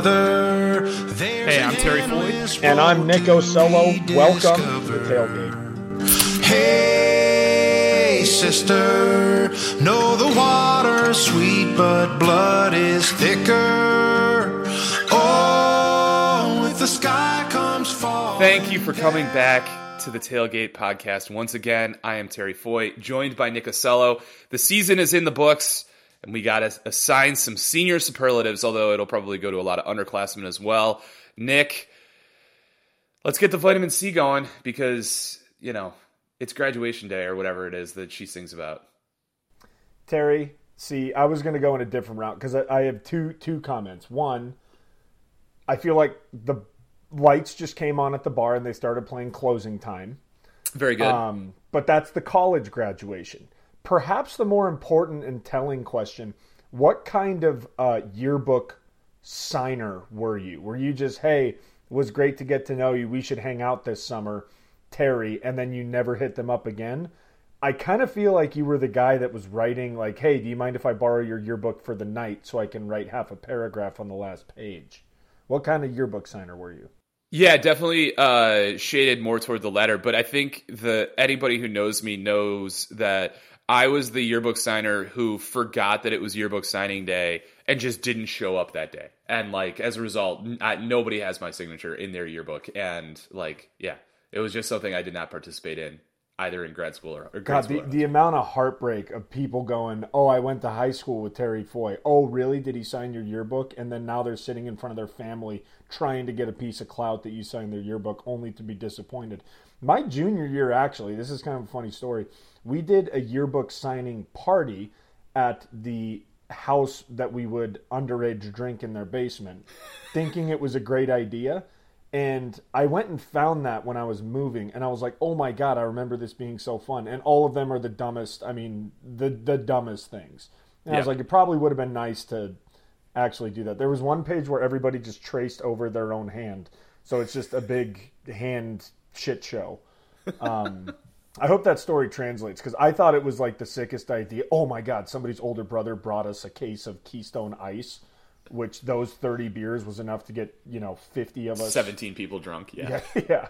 brother. Hey, I'm Terry Floyd. And I'm Nick Osello. Welcome to the Tailgate. Hey, sister, know the water's sweet, but blood is thicker. Oh, if the sky comes falling. Thank you for coming back to the Tailgate podcast. Once again, I am Terry Foy, joined by Nick Osello. The season is in the books, and we got to assign some senior superlatives, although it'll probably go to a lot of underclassmen as well. Nick, let's get the vitamin C going because, you know, it's graduation day or whatever it is that she sings about. Terry, see, I was going to go in a different route because I have two comments. One, I feel like the lights just came on at the bar and they started playing Closing Time. Very good. But that's the college graduation. Perhaps the more important and telling question, what kind of yearbook signer were you? Were you just, hey, it was great to get to know you, we should hang out this summer, Terry, and then you never hit them up again? I kind of feel like you were the guy that was writing like, hey, do you mind if I borrow your yearbook for the night so I can write half a paragraph on the last page? What kind of yearbook signer were you? Yeah, definitely shaded more toward the latter, but I think anybody who knows me knows that I was the yearbook signer who forgot that it was yearbook signing day and just didn't show up that day. And like as a result, nobody has my signature in their yearbook. And like, yeah, it was just something I did not participate in either in grad school or grade God, school. the amount of heartbreak of people going, oh, I went to high school with Terry Foy. Oh, really? Did he sign your yearbook? And then now they're sitting in front of their family trying to get a piece of clout that you signed their yearbook only to be disappointed. My junior year, actually, this is kind of a funny story. We did a yearbook signing party at the house that we would underage drink in their basement, thinking it was a great idea. And I went and found that when I was moving, and I was like, oh my God, I remember this being so fun. And all of them are the dumbest, the dumbest things. And I was like, it probably would have been nice to actually do that. There was one page where everybody just traced over their own hand. So it's just a big hand shit show. I hope that story translates because I thought it was like the sickest idea. Oh my God, somebody's older brother brought us a case of Keystone Ice, which those 30 beers was enough to get, 50 of us. 17 people drunk, yeah. Yeah.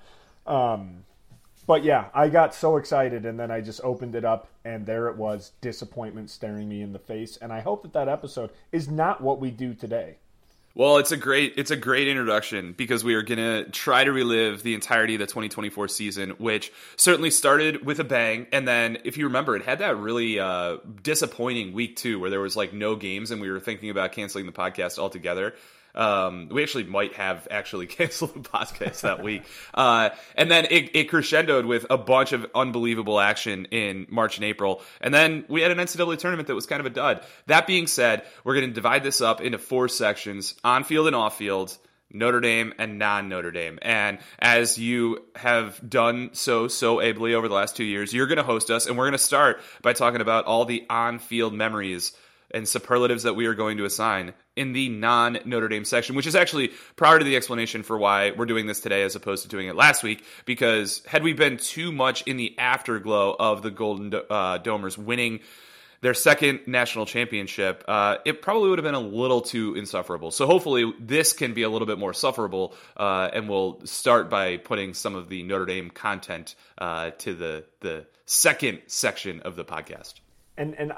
But yeah, I got so excited and then I just opened it up and there it was, disappointment staring me in the face. And I hope that episode is not what we do today. Well, it's a great introduction because we are going to try to relive the entirety of the 2024 season, which certainly started with a bang. And then, if you remember, it had that really disappointing week 2 where there was like no games and we were thinking about canceling the podcast altogether. We actually might have canceled the podcast that week. And then it crescendoed with a bunch of unbelievable action in March and April. And then we had an NCAA tournament that was kind of a dud. That being said, we're going to divide this up into 4 sections: on field and off field, Notre Dame and non-Notre Dame. And as you have done so ably over the last 2 years, you're going to host us, and we're going to start by talking about all the on-field memories and superlatives that we are going to assign in the non-Notre Dame section, which is actually prior to the explanation for why we're doing this today as opposed to doing it last week, because had we been too much in the afterglow of the Golden Domers winning their second national championship, it probably would have been a little too insufferable. So hopefully this can be a little bit more sufferable, and we'll start by putting some of the Notre Dame content to the second section of the podcast. And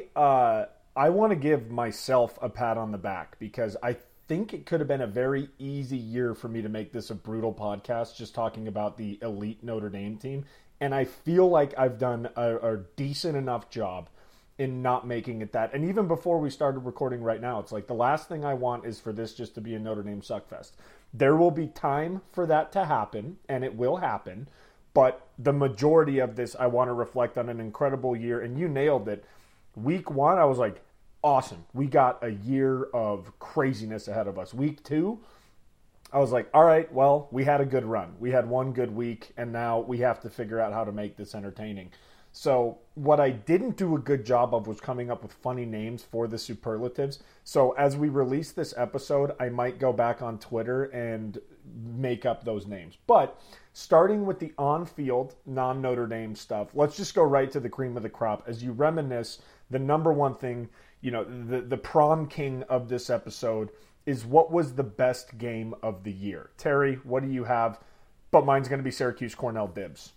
I want to give myself a pat on the back because I think it could have been a very easy year for me to make this a brutal podcast just talking about the elite Notre Dame team. And I feel like I've done a decent enough job in not making it that. And even before we started recording right now, it's like the last thing I want is for this just to be a Notre Dame suckfest. There will be time for that to happen, and it will happen. But the majority of this, I want to reflect on an incredible year. And you nailed it. Week 1, I was like, awesome. We got a year of craziness ahead of us. Week 2, I was like, all right, well, we had a good run. We had one good week, and now we have to figure out how to make this entertaining. So what I didn't do a good job of was coming up with funny names for the superlatives. So as we release this episode, I might go back on Twitter and make up those names. But starting with the on-field, non-Notre Dame stuff, let's just go right to the cream of the crop. As you reminisce, the number one thing, the prom king of this episode is what was the best game of the year. Terry, what do you have? But mine's going to be Syracuse-Cornell dibs.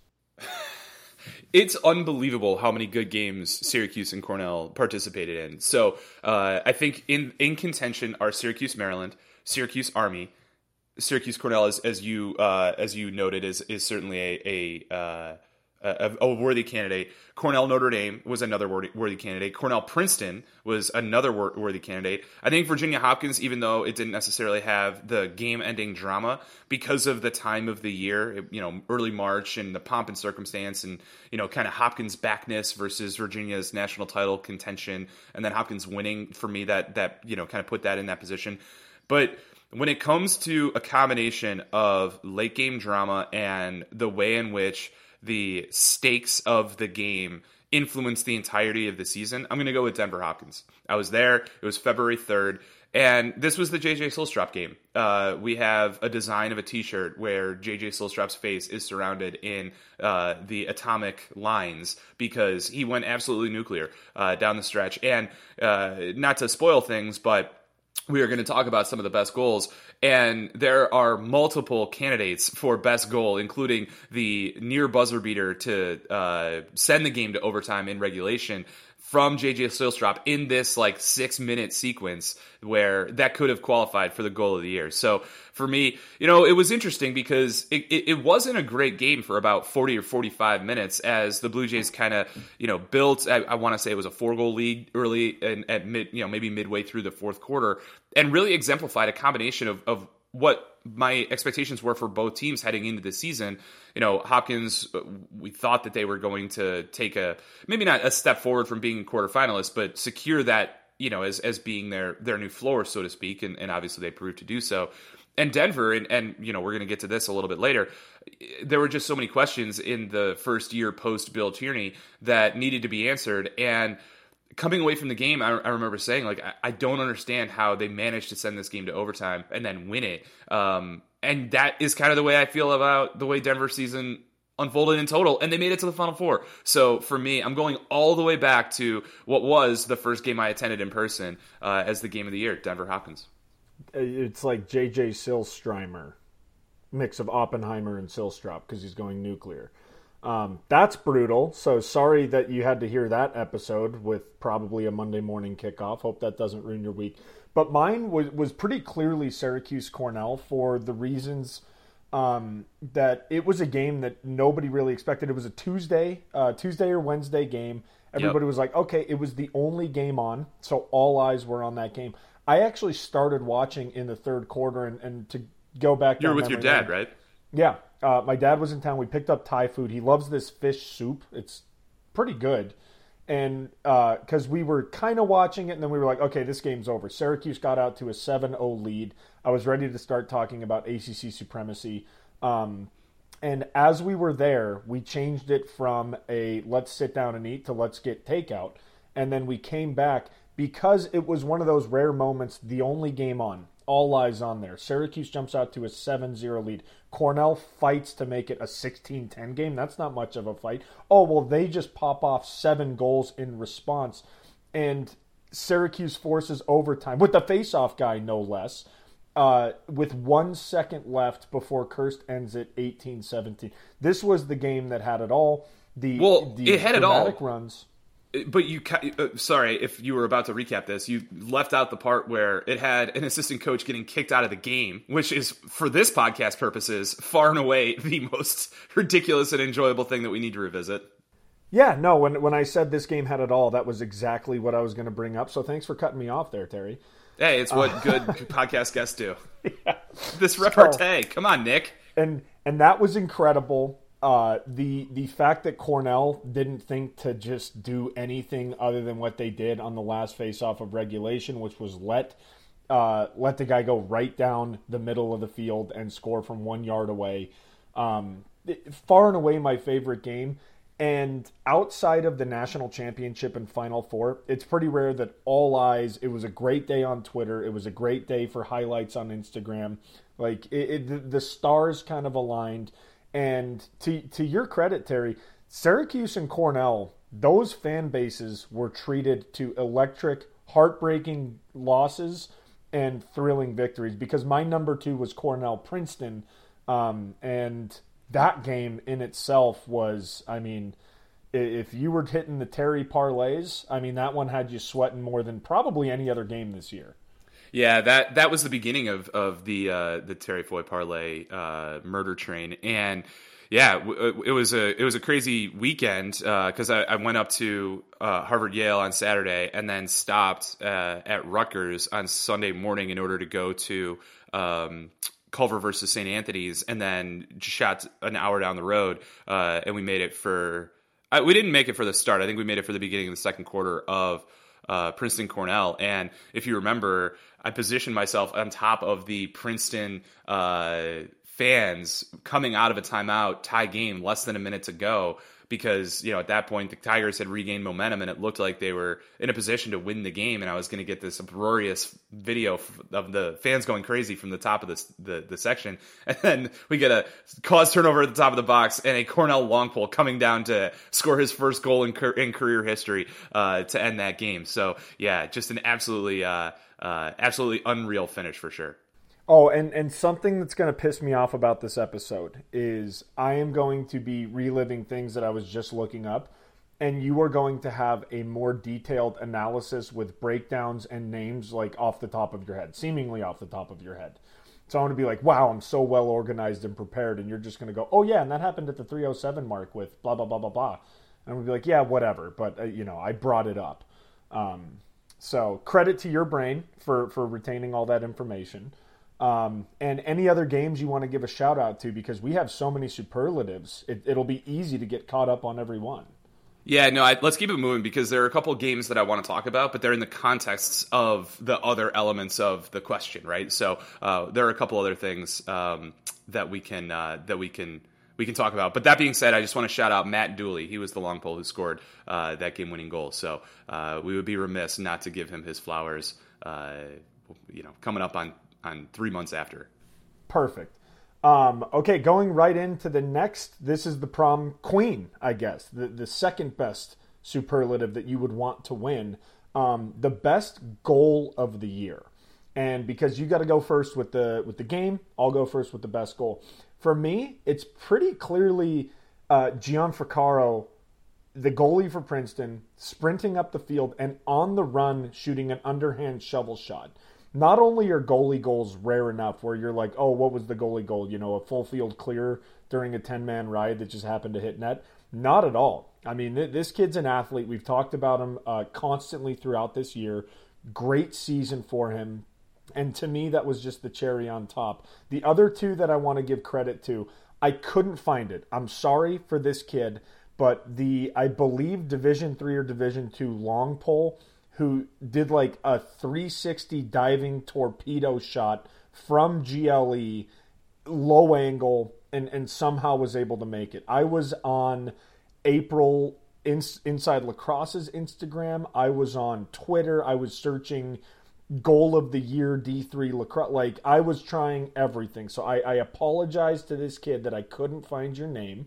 It's unbelievable how many good games Syracuse and Cornell participated in. So I think in contention are Syracuse-Maryland, Syracuse-Army, Syracuse-Cornell, as you noted, is certainly a worthy candidate. Cornell-Notre Dame was another worthy candidate. Cornell-Princeton was another worthy candidate. I think Virginia-Hopkins, even though it didn't necessarily have the game-ending drama, because of the time of the year, early March and the pomp and circumstance and, kind of Hopkins' backness versus Virginia's national title contention, and then Hopkins winning, for me, that kind of put that in that position. But when it comes to a combination of late-game drama and the way in which the stakes of the game influenced the entirety of the season, I'm going to go with Denver Hopkins. I was there. It was February 3rd. And this was the J.J. Silstrop game. We have a design of a T-shirt where J.J. Silstrop's face is surrounded in the atomic lines because he went absolutely nuclear down the stretch. And not to spoil things, but we are going to talk about some of the best goals, and there are multiple candidates for best goal, including the near buzzer beater to send the game to overtime in regulation from J.J. Silstrop in this 6-minute sequence where that could have qualified for the goal of the year. So for me, it was interesting because it wasn't a great game for about 40 or 45 minutes as the Blue Jays kind of, built, I want to say it was a 4-goal lead early and at maybe midway through the fourth quarter, and really exemplified a combination of what my expectations were for both teams heading into the season. Hopkins, we thought that they were going to take maybe not a step forward from being quarterfinalists, but secure that, as being their new floor, so to speak. And obviously they proved to do so. And Denver, and we're going to get to this a little bit later, there were just so many questions in the first year post Bill Tierney that needed to be answered. And coming away from the game, I remember saying, I don't understand how they managed to send this game to overtime and then win it. And that is kind of the way I feel about the way Denver season unfolded in total, and they made it to the Final Four. So for me, I'm going all the way back to what was the first game I attended in person as the game of the year, Denver Hopkins. It's like J.J. Silstrimer, mix of Oppenheimer and Silstrop because he's going nuclear. That's brutal. So sorry that you had to hear that episode with probably a Monday morning kickoff. Hope that doesn't ruin your week. But mine was pretty clearly Syracuse-Cornell for the reasons that it was a game that nobody really expected. It was a Tuesday or Wednesday game. Everybody was like, okay, it was the only game on, so all eyes were on that game. I actually started watching in the third quarter, and to go back... You were with your dad, right? Yeah. My dad was in town. We picked up Thai food. He loves this fish soup. It's pretty good. And because we were kind of watching it, and then we were like, okay, this game's over. Syracuse got out to a 7-0 lead. I was ready to start talking about ACC supremacy. And as we were there, we changed it from a let's sit down and eat to let's get takeout. And then we came back because it was one of those rare moments, the only game on. All eyes on there. Syracuse jumps out to a 7-0 lead. Cornell fights to make it a 16-10 game. That's not much of a fight. Oh, well, they just pop off 7 goals in response. And Syracuse forces overtime with the face-off guy, no less, with 1 second left before Kirst ends it 18-17. This was the game that had it all. It had it all. Runs. But sorry, if you were about to recap this, you left out the part where it had an assistant coach getting kicked out of the game, which is, for this podcast purposes, far and away the most ridiculous and enjoyable thing that we need to revisit. Yeah, no, when I said this game had it all, that was exactly what I was going to bring up. So thanks for cutting me off there, Terry. Hey, it's what good podcast guests do. Yeah. This repartee. Come on, Nick. And that was incredible. The fact that Cornell didn't think to just do anything other than what they did on the last face-off of regulation, which was let the guy go right down the middle of the field and score from 1 yard away. Far and away my favorite game. And outside of the national championship and Final Four, it's pretty rare that all eyes. It was a great day on Twitter. It was a great day for highlights on Instagram. The stars kind of aligned. And to your credit, Terry, Syracuse and Cornell, those fan bases were treated to electric, heartbreaking losses and thrilling victories, because my number 2 was Cornell Princeton, and that game in itself was, I mean, if you were hitting the Terry parlays, I mean, that one had you sweating more than probably any other game this year. Yeah, that was the beginning of the Terry Foy parlay murder train, and yeah, it was a crazy weekend because I went up to Harvard Yale on Saturday and then stopped at Rutgers on Sunday morning in order to go to Culver versus St. Anthony's, and then shot an hour down the road, and we made it for. We didn't make it for the start. I think we made it for the beginning of the second quarter of Princeton Cornell. And if you remember, I positioned myself on top of the Princeton fans coming out of a timeout, tie game, less than a minute to go, because, you know, at that point the Tigers had regained momentum and it looked like they were in a position to win the game, and I was going to get this uproarious video of the fans going crazy from the top of the section, and then we get a cause turnover at the top of the box and a Cornell long pole coming down to score his first goal in career history to end that game. So yeah, just an absolutely unreal finish for sure. Oh, and something that's going to piss me off about this episode is I am going to be reliving things that I was just looking up, and you are going to have a more detailed analysis with breakdowns and names like off the top of your head, seemingly off the top of your head. So I want to be like, wow, I'm so well organized and prepared, and you're just going to go, oh yeah, and that happened at the 3:07 mark with blah, blah, blah, blah, blah. And I'm going to be like, yeah, whatever, but I brought it up. So credit to your brain for retaining all that information. And any other games you want to give a shout out to, because we have so many superlatives, it'll be easy to get caught up on every one. Yeah, no, let's keep it moving, because there are a couple of games that I want to talk about, but they're in the contexts of the other elements of the question, right? So there are a couple other things that we can talk about. But that being said, I just want to shout out Matt Dooley. He was the long pole who scored that game-winning goal. So we would be remiss not to give him his flowers. Coming up on 3 months after. Perfect. Okay, going right into the next. This is the prom queen, I guess. The second best superlative that you would want to win. The best goal of the year. And because you got to go first with the game, I'll go first with the best goal. For me, it's pretty clearly Gian Fraccaro, the goalie for Princeton, sprinting up the field and on the run shooting an underhand shovel shot. Not only are goalie goals rare enough where you're like, oh, what was the goalie goal? A full field clear during a 10-man ride that just happened to hit net. Not at all. I mean, this kid's an athlete. We've talked about him constantly throughout this year. Great season for him. And to me, that was just the cherry on top. The other two that I want to give credit to, I couldn't find it. I'm sorry for this kid, but I believe Division III or Division II long pole, who did like a 360 diving torpedo shot from GLE, low angle, and somehow was able to make it. I was on April Inside Lacrosse's Instagram. I was on Twitter. I was searching goal of the year D3 lacrosse. Like, I was trying everything. So I apologize to this kid that I couldn't find your name.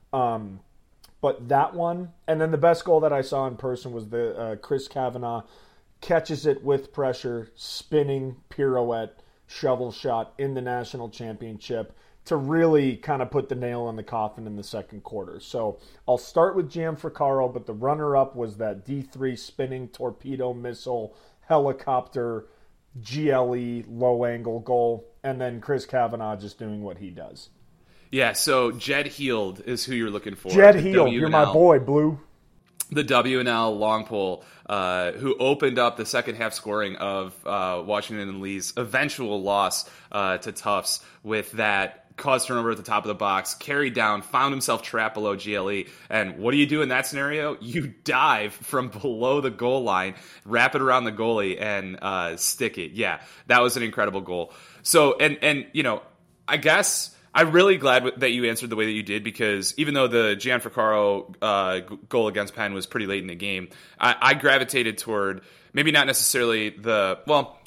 But that one, and then the best goal that I saw in person was the Chris Kavanagh catches it with pressure, spinning pirouette, shovel shot in the national championship to really kind of put the nail in the coffin in the second quarter. So I'll start with Gian Fraccaro, but the runner-up was that D3 spinning torpedo missile helicopter GLE low angle goal, and then Chris Kavanagh just doing what he does. Yeah, so Jed Heald is who you're looking for. Jed Heald, you're my boy, Blue. The WNL long pole, who opened up the second half scoring of Washington and Lee's eventual loss to Tufts with that cause turnover at the top of the box, carried down, found himself trapped below GLE. And what do you do in that scenario? You dive from below the goal line, wrap it around the goalie, and stick it. Yeah, that was an incredible goal. So, and I guess I'm really glad that you answered the way that you did, because even though the Gian Fraccaro goal against Penn was pretty late in the game, I gravitated toward maybe not necessarily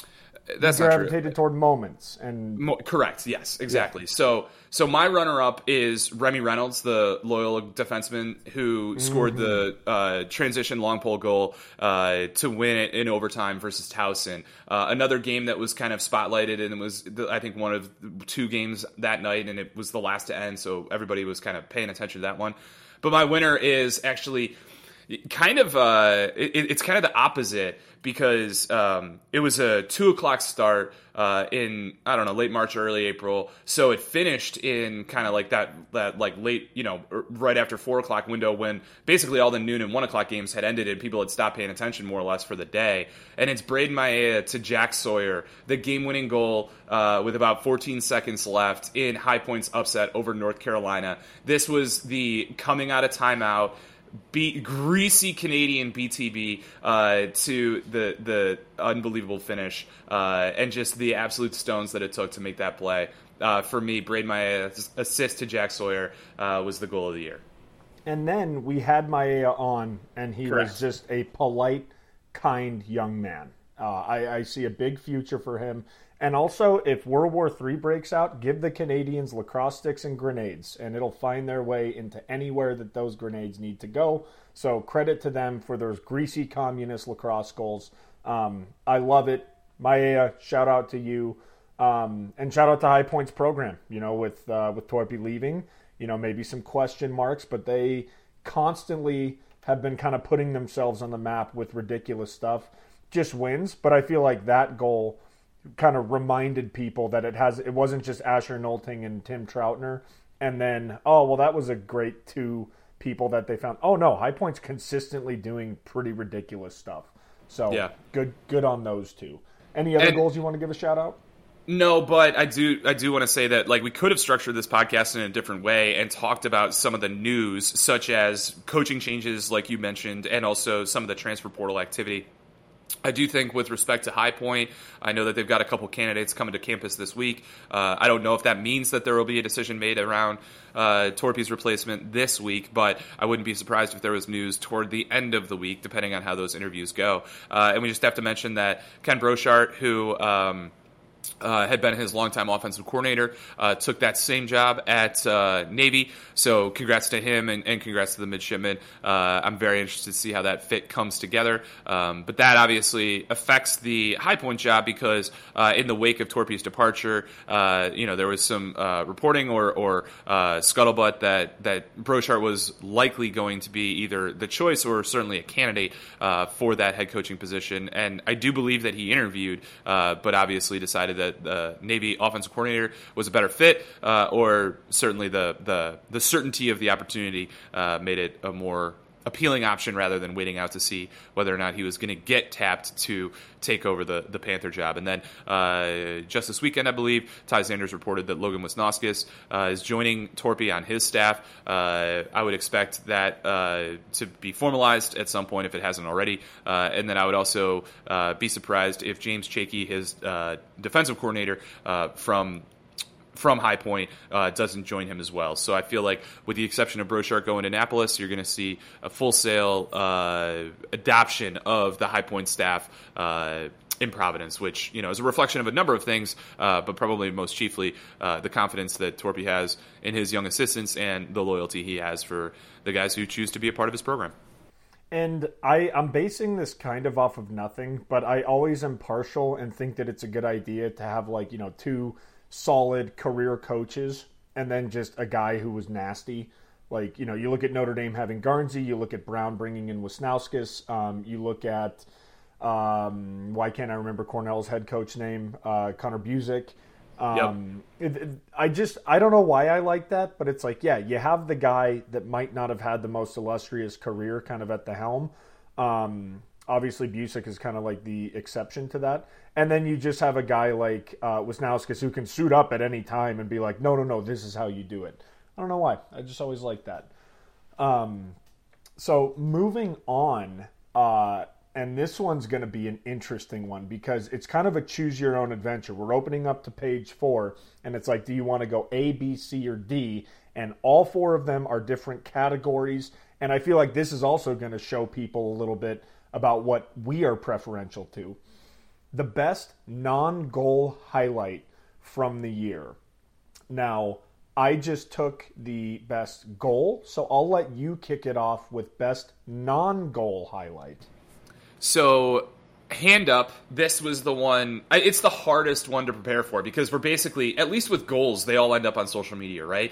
That's you not true. gravitated toward moments and Correct. Yes, exactly. Yeah. So my runner-up is Remy Reynolds, the Loyola defenseman who scored the transition long pole goal to win it in overtime versus Towson. Another game that was kind of spotlighted, and it was, I think, one of 2 games that night, and it was the last to end, so everybody was kind of paying attention to that one. But my winner is actually kind of it's kind of the opposite, because it was a 2:00 start in, I don't know, late March, early April. So it finished in kind of like that like late, right after 4:00 window, when basically all the noon and 1:00 games had ended and people had stopped paying attention more or less for the day. And it's Braden Maia to Jack Sawyer, the game-winning goal with about 14 seconds left in High Point's upset over North Carolina. This was the coming out of timeout, greasy Canadian BTB to the unbelievable finish, and just the absolute stones that it took to make that play. For me, Braden Maia's assist to Jack Sawyer was the goal of the year. And then we had Maia on, and he Correct. was just a polite, kind young man. I see a big future for him. And also, if World War III breaks out, give the Canadians lacrosse sticks and grenades, and it'll find their way into anywhere that those grenades need to go. So credit to them for those greasy communist lacrosse goals. I love it. Maia, shout out to you. And shout out to High Point's program, with Torpy leaving, maybe some question marks, but they constantly have been kind of putting themselves on the map with ridiculous stuff. Just wins, but I feel like that goal kind of reminded people that it wasn't just Asher Nolting and Tim Troutner, and then, that was a great 2 people that they found. Oh no, High Point's consistently doing pretty ridiculous stuff. So yeah, good on those 2. Any other goals you want to give a shout out? No, but I do want to say that, like, we could have structured this podcast in a different way and talked about some of the news, such as coaching changes, like you mentioned, and also some of the transfer portal activity. I do think, with respect to High Point, I know that they've got a couple candidates coming to campus this week. I don't know if that means that there will be a decision made around Torpy's replacement this week, but I wouldn't be surprised if there was news toward the end of the week, depending on how those interviews go. And we just have to mention that Ken Brochart, who had been his longtime offensive coordinator, took that same job at Navy. So congrats to him, and congrats to the midshipmen. I'm very interested to see how that fit comes together. But that obviously affects the High Point job, because in the wake of Torpy's departure, there was some reporting or scuttlebutt that Brochart was likely going to be either the choice or certainly a candidate for that head coaching position. And I do believe that he interviewed, but obviously decided that the Navy offensive coordinator was a better fit, or certainly the certainty of the opportunity made it a more appealing option, rather than waiting out to see whether or not he was going to get tapped to take over the Panther job. And then just this weekend, I believe, Ty Sanders reported that Logan Wisnauskas is joining Torpy on his staff. I would expect that to be formalized at some point if it hasn't already. And then I would also be surprised if James Chakey, his defensive coordinator from High Point, doesn't join him as well. So I feel like, with the exception of Brochart going to Annapolis, you're going to see a full-sale adoption of the High Point staff in Providence, which is a reflection of a number of things, but probably most chiefly the confidence that Torpy has in his young assistants and the loyalty he has for the guys who choose to be a part of his program. And I'm basing this kind of off of nothing, but I always am partial and think that it's a good idea to have 2 solid career coaches, and then just a guy who was nasty. You look at Notre Dame having Garnsey, you look at Brown bringing in Wisnauskas, you look at, why can't I remember Cornell's head coach name, Connor Busick. Yep. I don't know why I like that, but it's you have the guy that might not have had the most illustrious career kind of at the helm. Obviously, Busick is kind of like the exception to that. And then you just have a guy like Wisnauskas who can suit up at any time and be like, no, this is how you do it. I don't know why. I just always like that. So moving on, and this one's going to be an interesting one, because it's kind of a choose-your-own adventure. We're opening up to page 4, and it's do you want to go A, B, C, or D? And all 4 of them are different categories. And I feel like this is also going to show people a little bit about what we are preferential to. the best non-goal highlight from the year. Now, I just took the best goal, so I'll let you kick it off with best non-goal highlight. So, hand up, this was the one, it's the hardest one to prepare for because we're basically, at least with goals, they all end up on social media, right?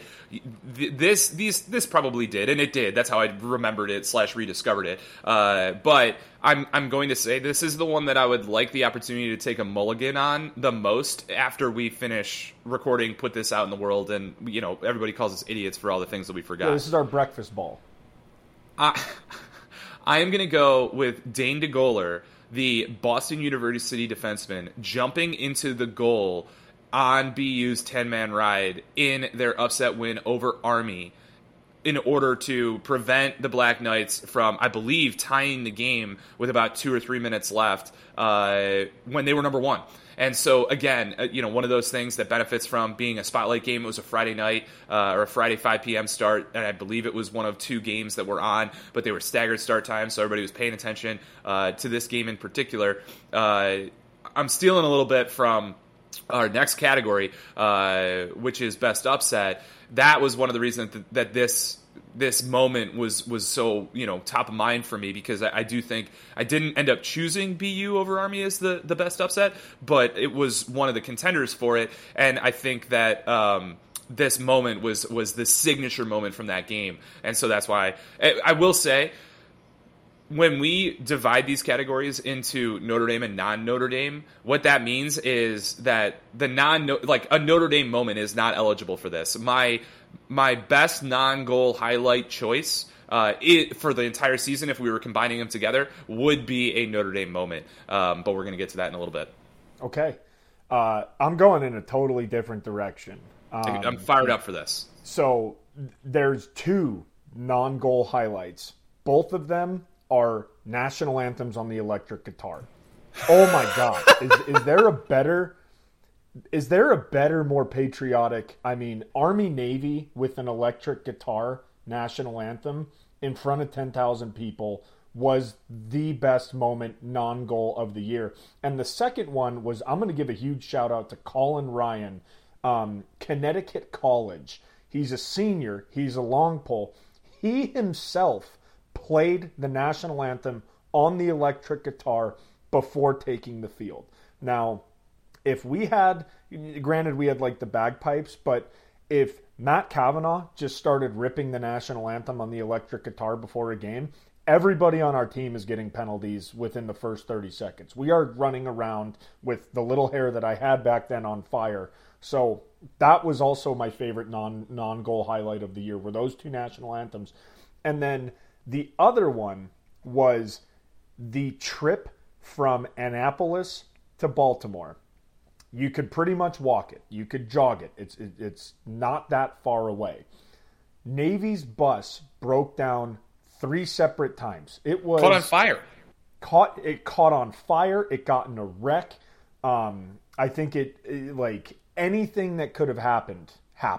This probably did, and it did. That's how I remembered it / rediscovered it. But I'm going to say this is the one that I would like the opportunity to take a mulligan on the most after we finish recording, put this out in the world, and everybody calls us idiots for all the things that we forgot. Yeah, this is our breakfast ball. I am going to go with Dane DeGoler, the Boston University defenseman, jumping into the goal on BU's 10-man ride in their upset win over Army in order to prevent the Black Knights from, I believe, tying the game with about 2 or 3 minutes left when they were number one. And so, again, one of those things that benefits from being a spotlight game. It was a Friday night or a Friday 5 p.m. start, and I believe it was one of 2 games that were on, but they were staggered start times, so everybody was paying attention to this game in particular. I'm stealing a little bit from our next category, which is Best Upset. That was one of the reasons that this moment was so top of mind for me, because I do think I didn't end up choosing BU over Army as the best upset, but it was one of the contenders for it, and I think that this moment was the signature moment from that game, and so that's why I will say, when we divide these categories into Notre Dame and non-Notre Dame, what that means is that the a Notre Dame moment is not eligible for this. My best non-goal highlight choice for the entire season, if we were combining them together, would be a Notre Dame moment. But we're going to get to that in a little bit. Okay. I'm going in a totally different direction. I'm fired up for this. So there's 2 non-goal highlights. Both of them are national anthems on the electric guitar. Oh my God. Is there a better, more patriotic, Army Navy with an electric guitar national anthem in front of 10,000 people was the best moment non-goal of the year. And the second one was, I'm going to give a huge shout out to Colin Ryan, Connecticut College. He's a senior. He's a long pole. He himself played the national anthem on the electric guitar before taking the field. Now, if we had, granted we had like the bagpipes, but if Matt Kavanaugh just started ripping the national anthem on the electric guitar before a game, everybody on our team is getting penalties within the first 30 seconds. We are running around with the little hair that I had back then on fire. So that was also my favorite non-goal highlight of the year, were those 2 national anthems. And then the other one was the trip from Annapolis to Baltimore. You could pretty much walk it. You could jog it. It's not that far away. Navy's bus broke down 3 separate times. It was caught on fire. It caught on fire. It got in a wreck. I think it anything that could have happened.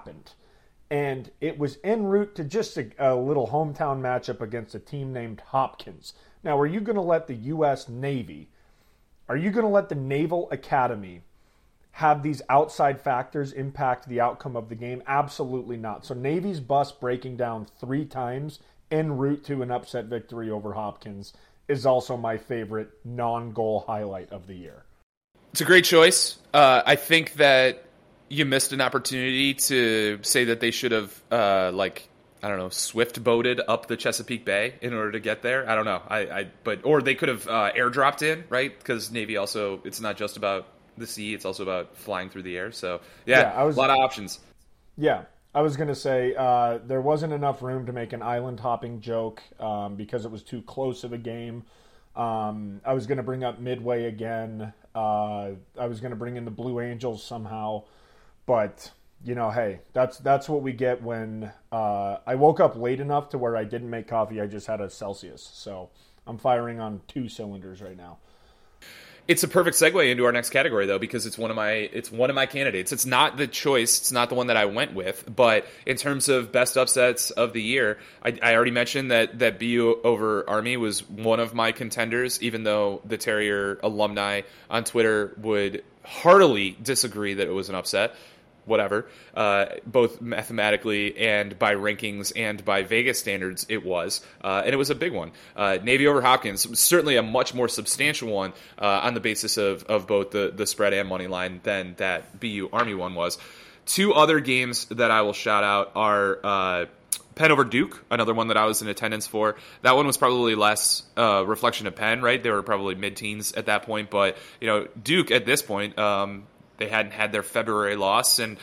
And it was en route to just a little hometown matchup against a team named Hopkins. Now, are you going to let the U.S. Navy, are you going to let the Naval Academy have these outside factors impact the outcome of the game? Absolutely not. So Navy's bus breaking down 3 times en route to an upset victory over Hopkins is also my favorite non-goal highlight of the year. It's a great choice. I think that you missed an opportunity to say that they should have, swift boated up the Chesapeake Bay in order to get there. I don't know. Or they could have airdropped in, right? Because Navy also, it's not just about the sea, it's also about flying through the air. So, a lot of options. Yeah, I was going to say there wasn't enough room to make an island hopping joke because it was too close of a game. I was going to bring up Midway again. I was going to bring in the Blue Angels somehow. But, hey, that's what we get when I woke up late enough to where I didn't make coffee. I just had a Celsius. So I'm firing on 2 cylinders right now. It's a perfect segue into our next category, though, because it's one of my candidates. It's not the choice. It's not the one that I went with. But in terms of best upsets of the year, I already mentioned that BU over Army was one of my contenders, even though the Terrier alumni on Twitter would heartily disagree that it was an upset. Whatever, both mathematically and by rankings and by Vegas standards, it was. And it was a big one. Navy over Hopkins, certainly a much more substantial one on the basis of both the spread and money line than that BU Army one was. Two other games that I will shout out are Penn over Duke, another one that I was in attendance for. That one was probably less reflection of Penn, right? They were probably mid-teens at that point. But, Duke at this point, they hadn't had their February loss, and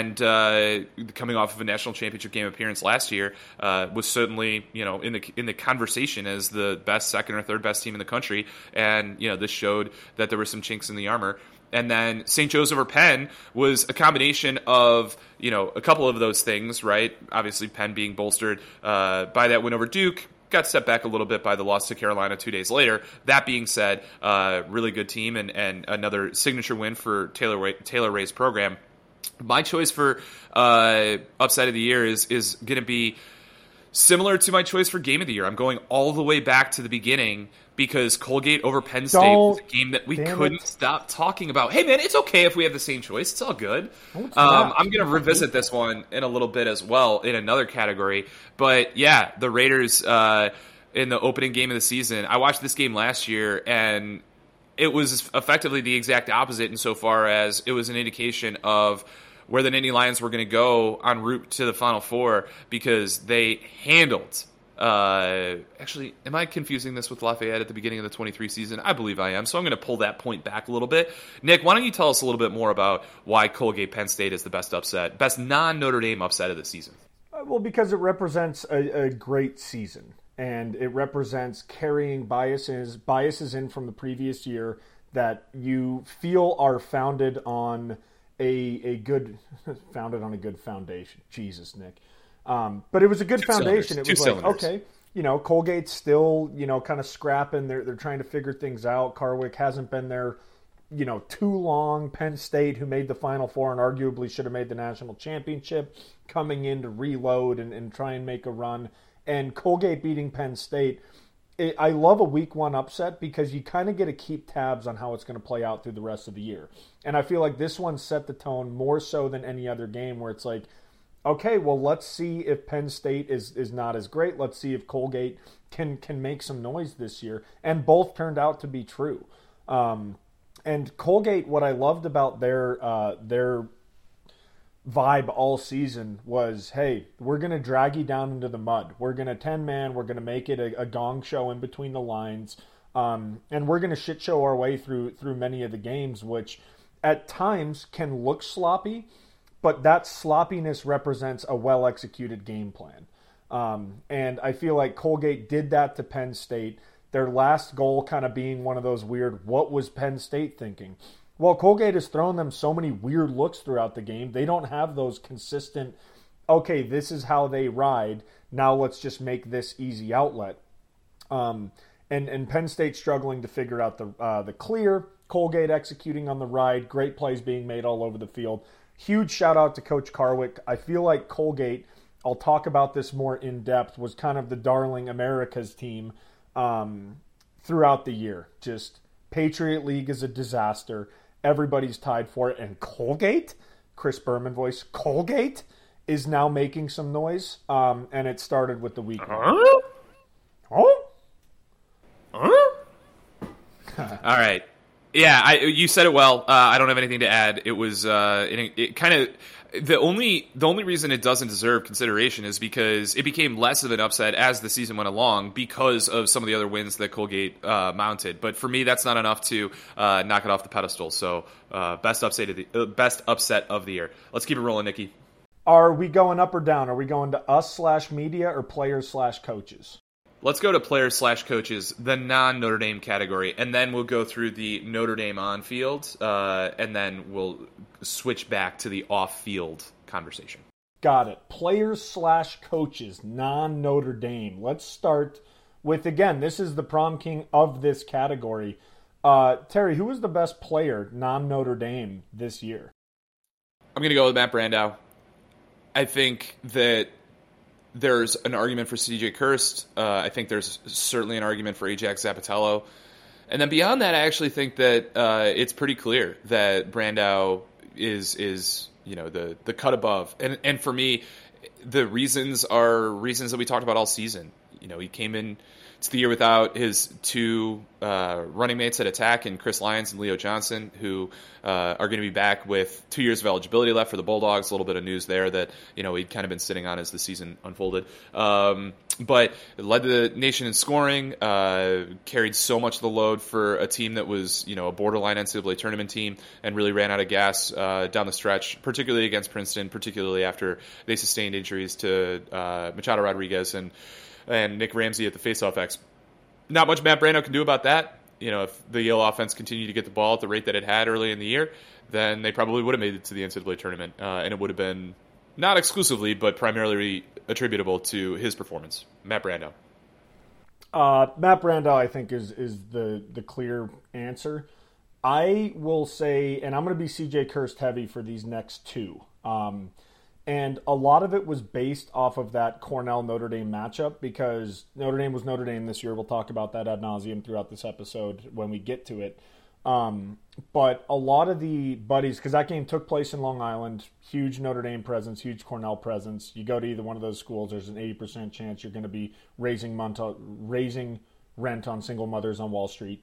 coming off of a national championship game appearance last year, was certainly in the conversation as the best second or third best team in the country. And this showed that there were some chinks in the armor. And then St. Joe's over Penn was a combination of a couple of those things, right? Obviously, Penn being bolstered by that win over Duke. Got set back a little bit by the loss to Carolina 2 days later. That being said, really good team and another signature win for Taylor Ray's program. My choice for upside of the year is going to be similar to my choice for game of the year. I'm going all the way back to the beginning because Colgate over Penn State was a game that we couldn't stop talking about. Hey, man, it's okay if we have the same choice. It's all good. I'm going to revisit this one in a little bit as well in another category. But, yeah, the Raiders in the opening game of the season, I watched this game last year, and it was effectively the exact opposite insofar as it was an indication of where the Nittany Lions were going to go en route to the Final Four because they handled. Actually, am I confusing this with Lafayette at the beginning of the 23 season? I believe I am, so I'm going to pull that point back a little bit. Nick, why don't you tell us a little bit more about why Colgate Penn State is the best non-Notre Dame upset of the season? Well, because it represents a great season, and it represents carrying biases in from the previous year that you feel are founded on a good foundation. Jesus, Nick. But it was a good foundation. It was like, okay, Colgate's still, kind of scrapping. They're trying to figure things out. Carwick hasn't been there, too long. Penn State, who made the Final Four and arguably should have made the national championship, coming in to reload and try and make a run. And Colgate beating Penn State. I love a week one upset because you kind of get to keep tabs on how it's going to play out through the rest of the year. And I feel like this one set the tone more so than any other game where it's like, okay, well, let's see if Penn State is not as great. Let's see if Colgate can make some noise this year. And both turned out to be true. And Colgate, what I loved about their vibe all season was, hey, we're going to drag you down into the mud. We're going to 10-man. We're going to make it a gong show in between the lines. And we're going to shit show our way through many of the games, which at times can look sloppy, but that sloppiness represents a well-executed game plan. And I feel like Colgate did that to Penn State, their last goal kind of being one of those weird, what was Penn State thinking? Well, Colgate has thrown them so many weird looks throughout the game. They don't have those consistent, okay, this is how they ride. Now let's just make this easy outlet. And Penn State struggling to figure out the clear. Colgate executing on the ride. Great plays being made all over the field. Huge shout out to Coach Carwick. I feel like Colgate, I'll talk about this more in depth, was kind of the darling America's team throughout the year. Just Patriot League is a disaster. Everybody's tied for it. And Colgate, Chris Berman voice, Colgate is now making some noise. And it started with the week. All right. Yeah, you said it well. I don't have anything to add. It was it kind of the only reason it doesn't deserve consideration is because it became less of an upset as the season went along because of some of the other wins that Colgate mounted. But for me, that's not enough to knock it off the pedestal. So best upset of the year. Let's keep it rolling, Nikki. Are we going up or down? Are we going to us/media or players/coaches? Let's go to players/coaches, the non-Notre Dame category, and then we'll go through the Notre Dame on-field, and then we'll switch back to the off-field conversation. Got it. Players/coaches, non-Notre Dame. Let's start with, again, this is the prom king of this category. Terry, who was the best player, non-Notre Dame, this year? I'm going to go with Matt Brandow. I think that there's an argument for C.J. Kirst. I think there's certainly an argument for Ajax Zapatello. And then beyond that, I actually think that it's pretty clear that Brandow is the cut above. And for me, the reasons are reasons that we talked about all season. He came in to the year without his two running mates at attack, and Chris Lyons and Leo Johnson, who are going to be back with 2 years of eligibility left for the Bulldogs. A little bit of news there that he'd kind of been sitting on as the season unfolded. But it led the nation in scoring, carried so much of the load for a team that was a borderline NCAA tournament team, and really ran out of gas down the stretch, particularly against Princeton, particularly after they sustained injuries to Machado Rodriguez and Nick Ramsey at the faceoff X. Not much Matt Brandow can do about that. If the Yale offense continued to get the ball at the rate that it had early in the year, then they probably would have made it to the NCAA tournament, and it would have been not exclusively, but primarily attributable to his performance. Matt Brandow. Matt Brandow, I think, is the clear answer. I will say, and I'm going to be C.J. Kirst heavy for these next two. And a lot of it was based off of that Cornell-Notre Dame matchup, because Notre Dame was Notre Dame this year. We'll talk about that ad nauseum throughout this episode when we get to it. But a lot of the buddies, because that game took place in Long Island, huge Notre Dame presence, huge Cornell presence. You go to either one of those schools, there's an 80% chance you're going to be raising rent on single mothers on Wall Street.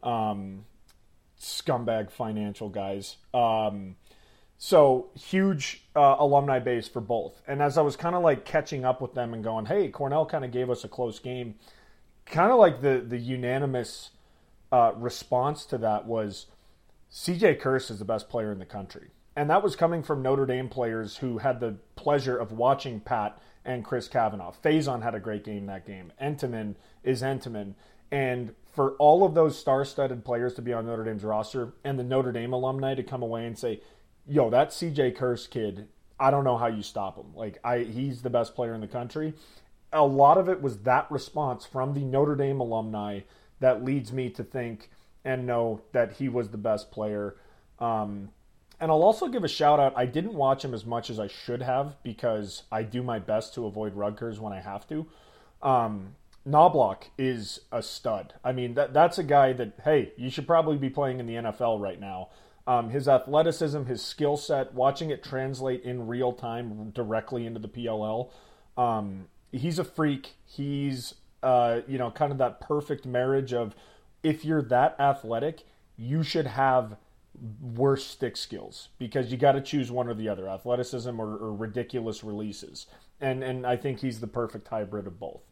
Scumbag financial guys. So huge alumni base for both. And as I was kind of like catching up with them and going, hey, Cornell kind of gave us a close game, kind of like the unanimous response to that was C.J. Kirst is the best player in the country. And that was coming from Notre Dame players who had the pleasure of watching Pat and Chris Kavanaugh. Faison had a great game that game. Entenmann is Entenmann. And for all of those star-studded players to be on Notre Dame's roster and the Notre Dame alumni to come away and say, yo, that C.J. Kirst kid, I don't know how you stop him. He's the best player in the country. A lot of it was that response from the Notre Dame alumni that leads me to think and know that he was the best player. And I'll also give a shout out. I didn't watch him as much as I should have because I do my best to avoid Rutgers when I have to. Knobloch is a stud. I mean, that's a guy that, hey, you should probably be playing in the NFL right now. His athleticism, his skill set, watching it translate in real time directly into the PLL. He's a freak. He's, kind of that perfect marriage of if you're that athletic, you should have worse stick skills because you got to choose one or the other, athleticism or ridiculous releases. And I think he's the perfect hybrid of both.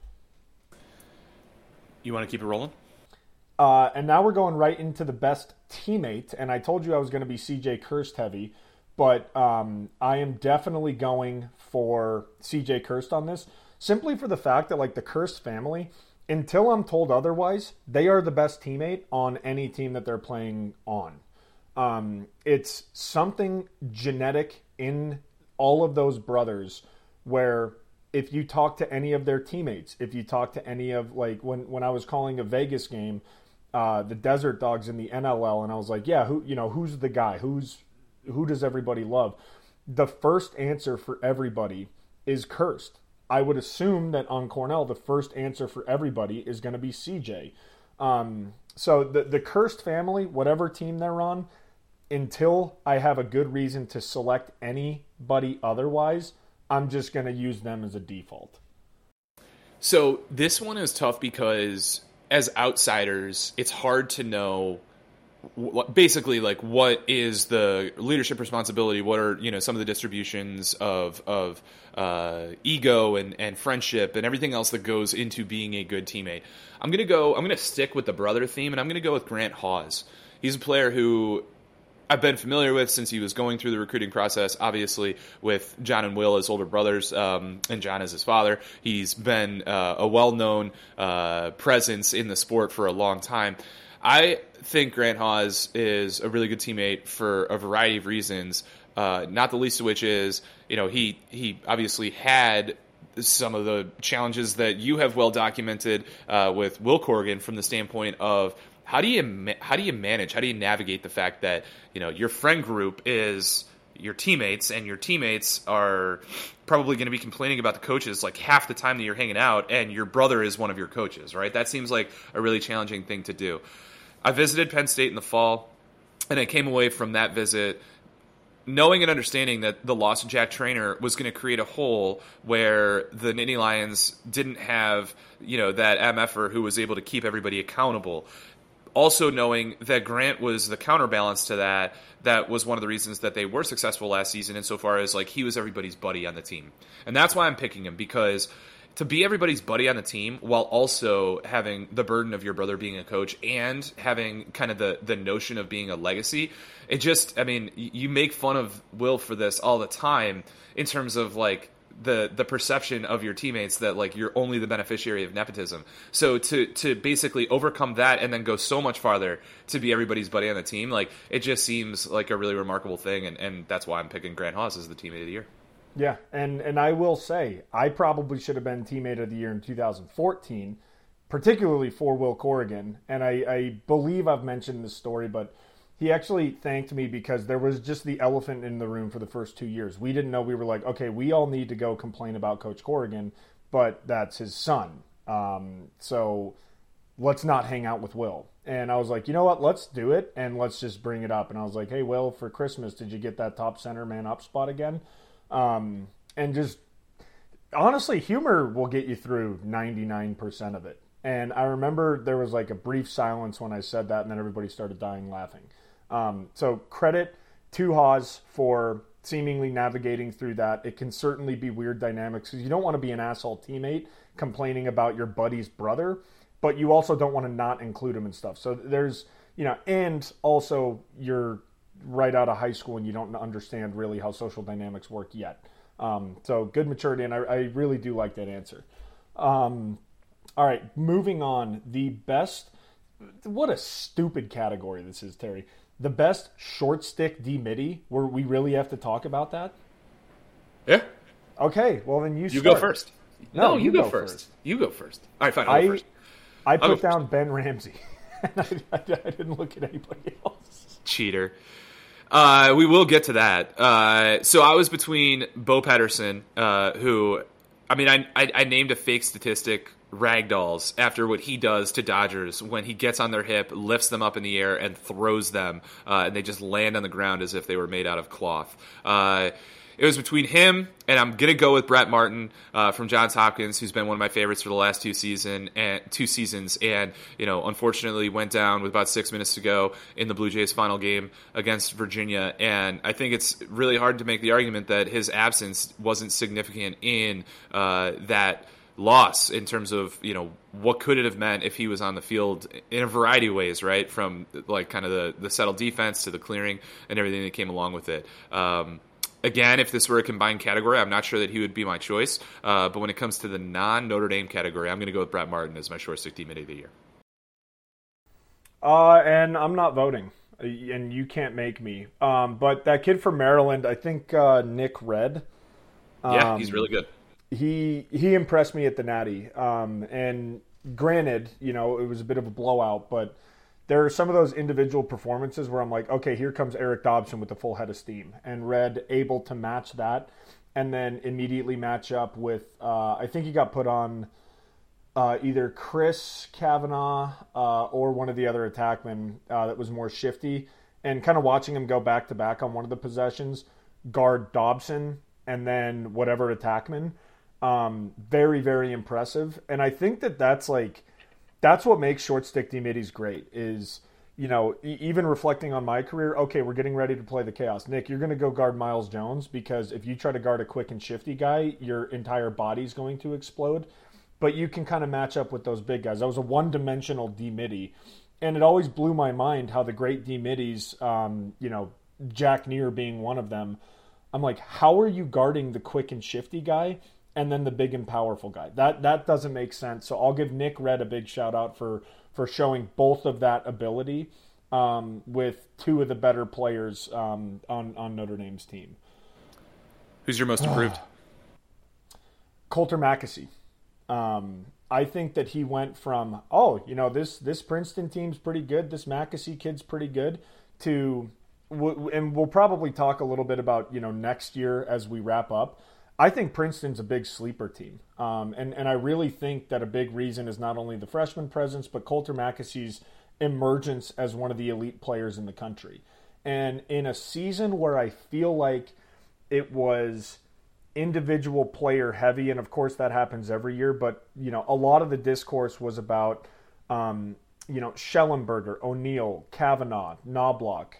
You want to keep it rolling? And now we're going right into the best teammate. And I told you I was going to be C.J. Kirst heavy, but I am definitely going for C.J. Kirst on this, simply for the fact that, like, the Kirst family, until I'm told otherwise, they are the best teammate on any team that they're playing on. It's something genetic in all of those brothers where if you talk to any of their teammates, if you talk to any of, like, when I was calling a Vegas game, the Desert Dogs in the NLL, and I was like, yeah, who's the guy? Who does everybody love? The first answer for everybody is Kirst. I would assume that on Cornell, the first answer for everybody is going to be CJ. So the Kirst family, whatever team they're on, until I have a good reason to select anybody otherwise, I'm just going to use them as a default. So this one is tough because as outsiders, it's hard to know basically like what is the leadership responsibility, what are some of the distributions of ego and friendship and everything else that goes into being a good teammate. I'm gonna stick with the brother theme, and I'm gonna go with Grant Haws. He's a player who I've been familiar with since he was going through the recruiting process, obviously with John and Will as older brothers, and John as his father. He's been a well-known presence in the sport for a long time. I think Grant Haws is a really good teammate for a variety of reasons, not the least of which is, he obviously had some of the challenges that you have well documented with Will Corrigan from the standpoint of how do you manage, how do you navigate the fact that your friend group is your teammates, and your teammates are probably going to be complaining about the coaches like half the time that you're hanging out, and your brother is one of your coaches, right? That seems like a really challenging thing to do. I visited Penn State in the fall, and I came away from that visit knowing and understanding that the loss of Jack Trainer was going to create a hole where the Nittany Lions didn't have, that MFer who was able to keep everybody accountable. Also knowing that Grant was the counterbalance to that. That was one of the reasons that they were successful last season insofar as like he was everybody's buddy on the team. And that's why I'm picking him, because to be everybody's buddy on the team while also having the burden of your brother being a coach and having kind of the notion of being a legacy, it just, you make fun of Will for this all the time in terms of like the perception of your teammates that like you're only the beneficiary of nepotism. So to basically overcome that and then go so much farther to be everybody's buddy on the team, like it just seems like a really remarkable thing, and that's why I'm picking Grant Haas as the teammate of the year. Yeah, and I will say, I probably should have been teammate of the year in 2014, particularly for Will Corrigan. And I believe I've mentioned this story, but he actually thanked me because there was just the elephant in the room for the first 2 years. We didn't know. We were like, okay, we all need to go complain about Coach Corrigan, but that's his son. So let's not hang out with Will. And I was like, you know what, let's do it, and let's just bring it up. And I was like, hey, Will, for Christmas, did you get that top center man up spot again? And just honestly, humor will get you through 99% of it. And I remember there was like a brief silence when I said that, and then everybody started dying laughing. So credit to Haas for seemingly navigating through that. It can certainly be weird dynamics because you don't want to be an asshole teammate complaining about your buddy's brother, but you also don't want to not include him and stuff. So there's, and also you're right out of high school and you don't understand really how social dynamics work yet. So good maturity, and I really do like that answer. All right, moving on. The best, what a stupid category this is, Terry. The best short stick D-midi, where we really have to talk about that? Yeah. Okay, well then you go first. No, you go first. You go first. All right, fine, I'll go first. I put down Ben Ramsey. I didn't look at anybody else. Cheater. We will get to that. So I was between Bo Patterson, who, I named a fake statistic ragdolls after what he does to Dodgers when he gets on their hip, lifts them up in the air, and throws them, and they just land on the ground as if they were made out of cloth. It was between him, and I'm going to go with Brett Martin from Johns Hopkins, who's been one of my favorites for the last two seasons, and unfortunately went down with about 6 minutes to go in the Blue Jays' final game against Virginia. And I think it's really hard to make the argument that his absence wasn't significant in that loss in terms of what could it have meant if he was on the field in a variety of ways, right? From like kind of the settled defense to the clearing and everything that came along with it. Again, if this were a combined category, I'm not sure that he would be my choice. But when it comes to the non-Notre Dame category, I'm going to go with Brett Martin as my short stick teammate of the year. And I'm not voting, and you can't make me. But that kid from Maryland, I think Nick Red. Yeah, he's really good. He impressed me at the Natty. And granted, it was a bit of a blowout, but there are some of those individual performances where I'm like, okay, here comes Eric Dobson with a full head of steam. And Red able to match that and then immediately match up with, I think he got put on either Chris Kavanaugh or one of the other attackmen that was more shifty. And kind of watching him go back-to-back on one of the possessions, guard Dobson and then whatever attackman. Very, very impressive. And I think that's what makes short stick D-middies great is, even reflecting on my career, okay, we're getting ready to play the chaos. Nick, you're going to go guard Miles Jones because if you try to guard a quick and shifty guy, your entire body's going to explode. But you can kind of match up with those big guys. I was a one-dimensional D-middy, and it always blew my mind how the great D-middies, Jack Neer being one of them, I'm like, how are you guarding the quick and shifty guy and then the big and powerful guy? That doesn't make sense. So I'll give Nick Red a big shout out for showing both of that ability with two of the better players on Notre Dame's team. Who's your most improved? Coulter McAsee. I think that he went from, this Princeton team's pretty good, this McAsee kid's pretty good, to, and we'll probably talk a little bit about, next year as we wrap up. I think Princeton's a big sleeper team. And I really think that a big reason is not only the freshman presence, but Coulter McAsee's emergence as one of the elite players in the country. And in a season where I feel like it was individual player heavy, and of course that happens every year, but a lot of the discourse was about Schellenberger, O'Neal, Kavanaugh, Knobloch,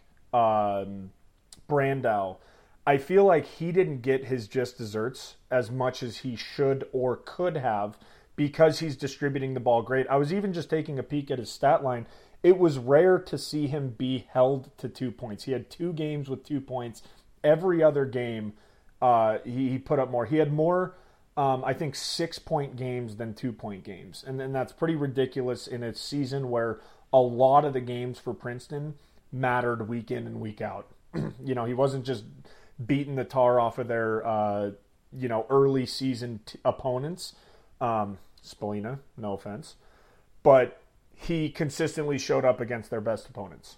Brandow. I feel like he didn't get his just desserts as much as he should or could have because he's distributing the ball great. I was even just taking a peek at his stat line. It was rare to see him be held to 2 points. He had 2 games with 2 points. Every other game, he put up more. He had more, I think, 6-point games than 2-point games. And then that's pretty ridiculous in a season where a lot of the games for Princeton mattered week in and week out. He wasn't just beating the tar off of their, early season opponents. Spalina, no offense. But he consistently showed up against their best opponents.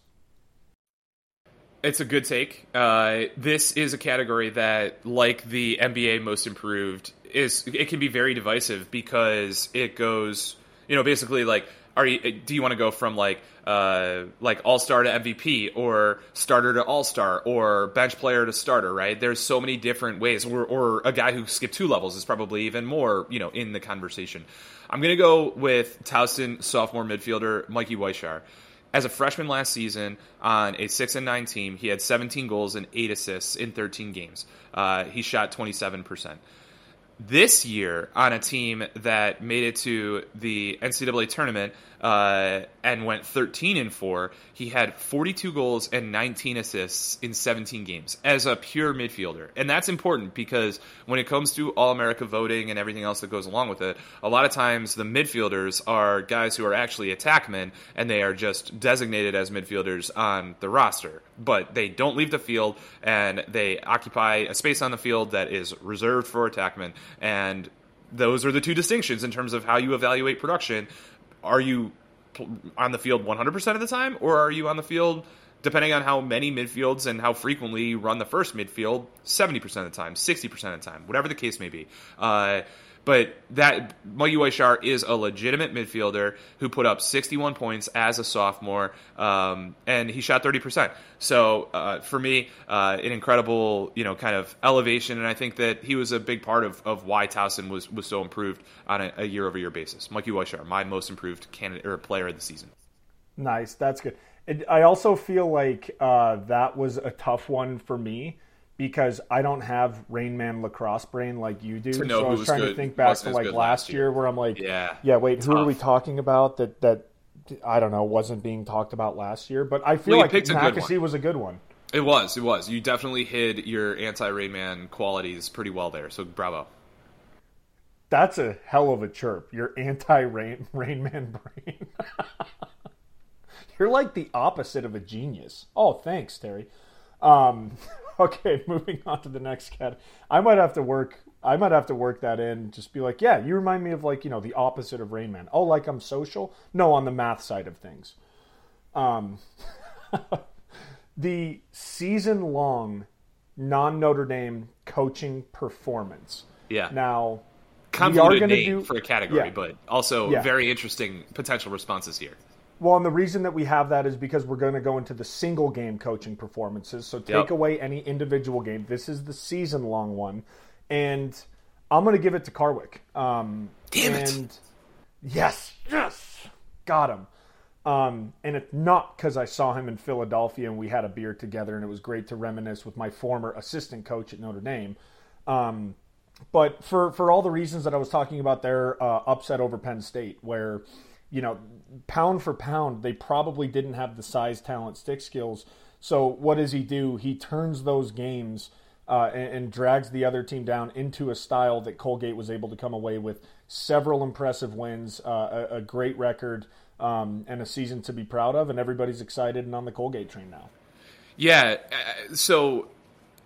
It's a good take. This is a category that, like the NBA Most Improved, it can be very divisive because it goes, basically like, do you want to go from like all-star to MVP or starter to all-star or bench player to starter, right? There's so many different ways. Or a guy who skipped 2 levels is probably even more, in the conversation. I'm going to go with Towson sophomore midfielder Mikey Weishar. As a freshman last season on a 6-9 team, he had 17 goals and 8 assists in 13 games. He shot 27%. This year, on a team that made it to the NCAA tournament and went 13-4, he had 42 goals and 19 assists in 17 games as a pure midfielder. And that's important because when it comes to All-America voting and everything else that goes along with it, a lot of times the midfielders are guys who are actually attackmen, and they are just designated as midfielders on the roster. But they don't leave the field, and they occupy a space on the field that is reserved for attackmen. And those are the 2 distinctions in terms of how you evaluate production. Are you on the field 100% of the time, or are you on the field, depending on how many midfields and how frequently you run the first midfield, 70% of the time, 60% of the time, whatever the case may be. But that Mikey Weishar is a legitimate midfielder who put up 61 points as a sophomore, and he shot 30%. So for me, an incredible, kind of elevation, and I think that he was a big part of why Towson was so improved on a year-over-year basis. Mikey Weishar, my most improved candidate or player of the season. Nice, that's good. I also feel like that was a tough one for me, because I don't have Rain Man lacrosse brain like you do. So I was trying to think back to like last year where I'm like, wait, who are we talking about that I don't know, wasn't being talked about last year? But I feel like McAsee was a good one. It was. You definitely hid your anti-Rain Man qualities pretty well there, so bravo. That's a hell of a chirp. Your anti-Rain Man brain. You're like the opposite of a genius. Oh, thanks, Terry. Okay, moving on to the next cat. I might have to work that in. Just be like, yeah, you remind me of like, the opposite of Rain Man. Oh, like I'm social? No, on the math side of things. The season-long non-Notre Dame coaching performance. Yeah. Now, convoluted name for a category, but also very interesting potential responses here. Well, and the reason that we have that is because we're going to go into the single game coaching performances. So take away any individual game. This is the season long one. And I'm going to give it to Carwick. Damn it. Yes. Got him. And it's not because I saw him in Philadelphia and we had a beer together and it was great to reminisce with my former assistant coach at Notre Dame. But for all the reasons that I was talking about their upset over Penn State, where pound for pound, they probably didn't have the size, talent, stick skills. So what does he do? He turns those games and drags the other team down into a style that Colgate was able to come away with several impressive wins, a great record, and a season to be proud of, and everybody's excited and on the Colgate train now. Yeah, so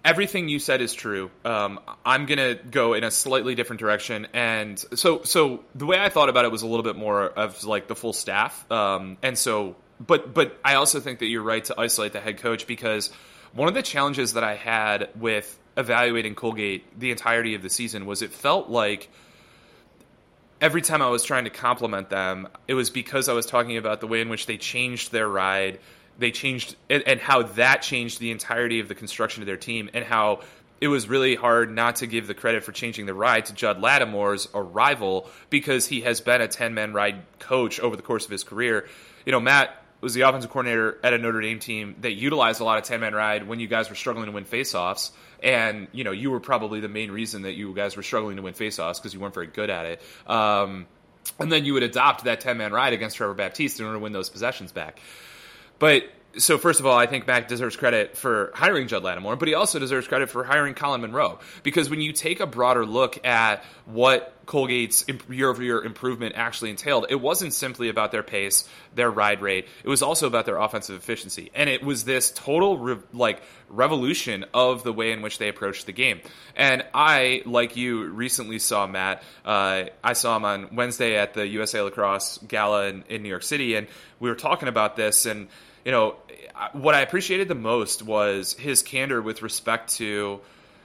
everything you said is true. I'm going to go in a slightly different direction. And so the way I thought about it was a little bit more of like the full staff. But I also think that you're right to isolate the head coach, because one of the challenges that I had with evaluating Colgate the entirety of the season was it felt like every time I was trying to compliment them, it was because I was talking about the way in which they changed their ride, they changed, and how that changed the entirety of the construction of their team, and how it was really hard not to give the credit for changing the ride to Judd Lattimore's arrival, because he has been a 10-man ride coach over the course of his career. You know, Matt was the offensive coordinator at a Notre Dame team that utilized a lot of 10-man ride when you guys were struggling to win faceoffs. And, you know, you were probably the main reason that you guys were struggling to win faceoffs, because you weren't very good at it. And then you would adopt that 10-man ride against Trevor Baptiste in order to win those possessions back. But so first of all, I think Mac deserves credit for hiring Judd Lattimore, but he also deserves credit for hiring Colin Monroe, because when you take a broader look at what Colgate's year-over-year improvement actually entailed, it wasn't simply about their pace, their ride rate. It was also about their offensive efficiency. And it was this total revolution of the way in which they approached the game. And I, like you, recently saw Matt. I saw him on Wednesday at the USA Lacrosse Gala in New York City, and we were talking about this. And, you know, what I appreciated the most was his candor with respect to,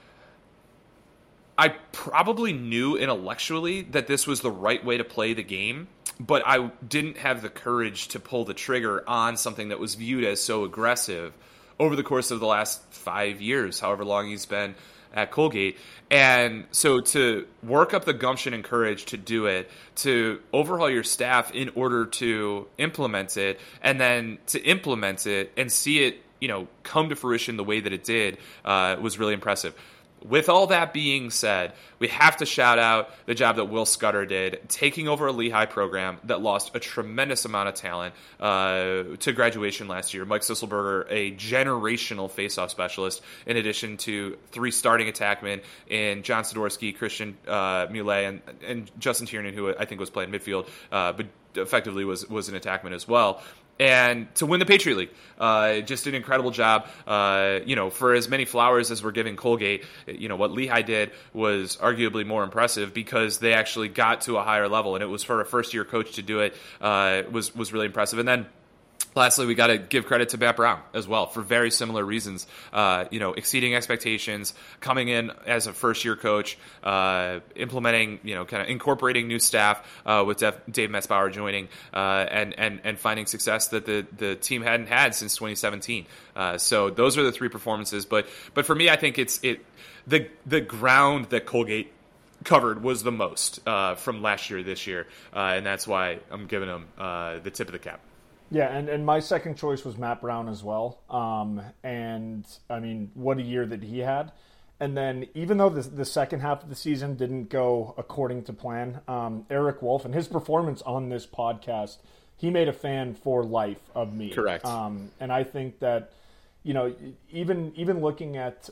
I probably knew intellectually that this was the right way to play the game, but I didn't have the courage to pull the trigger on something that was viewed as so aggressive over the course of the last 5 years, however long he's been at Colgate. And so to work up the gumption and courage to do it, to overhaul your staff in order to implement it, and then to implement it and see it, you know, come to fruition the way that it did, was really impressive. With all that being said, we have to shout out the job that Will Scudder did, taking over a Lehigh program that lost a tremendous amount of talent to graduation last year. Mike Sisselberger, a generational faceoff specialist, in addition to 3 starting attackmen in John Sidorsky, Christian Muley, and Justin Tiernan, who I think was playing midfield, but effectively was an attackman as well. And to win the Patriot League, just an incredible job. You know, for as many flowers as we're giving Colgate, you know, what Lehigh did was arguably more impressive, because they actually got to a higher level, and it was for a first-year coach to do it. Was really impressive. And then lastly, we got to give credit to Matt Brown as well for very similar reasons. You know, exceeding expectations, coming in as a first-year coach, implementing, you know, kind of incorporating new staff with Dave Metzbauer joining, and finding success that the team hadn't had since 2017. So those are the 3 performances. But for me, I think the ground that Colgate covered was the most from last year to this year, and that's why I'm giving them the tip of the cap. Yeah, and my second choice was Matt Brown as well. And, I mean, what a year that he had. And then even though the second half of the season didn't go according to plan, Eric Wolf and his performance on this podcast, he made a fan for life of me. Correct. And I think that, you know, even looking at,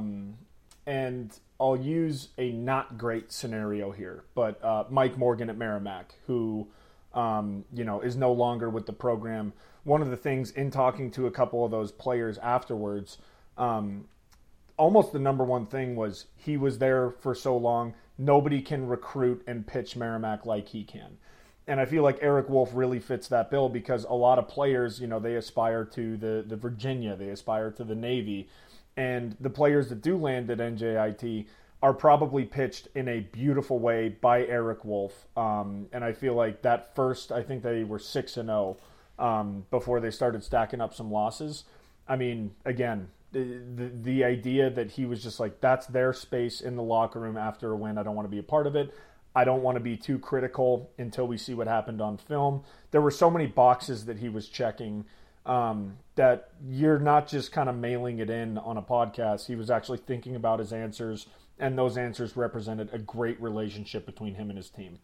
and I'll use a not great scenario here, but Mike Morgan at Merrimack, who you know, is no longer with the program. One of the things in talking to a couple of those players afterwards, almost the number one thing was he was there for so long, nobody can recruit and pitch Merrimack like he can. And I feel like Eric Wolf really fits that bill, because a lot of players, you know, they aspire to the Virginia, they aspire to the Navy, and the players that do land at NJIT are probably pitched in a beautiful way by Eric Wolf. And I feel like that first, I think they were 6-0 before they started stacking up some losses. I mean, again, the idea that he was just like, that's their space in the locker room after a win. I don't want to be a part of it. I don't want to be too critical until we see what happened on film. There were so many boxes that he was checking that you're not just kind of mailing it in on a podcast. He was actually thinking about his answers, and those answers represented a great relationship between him and his team.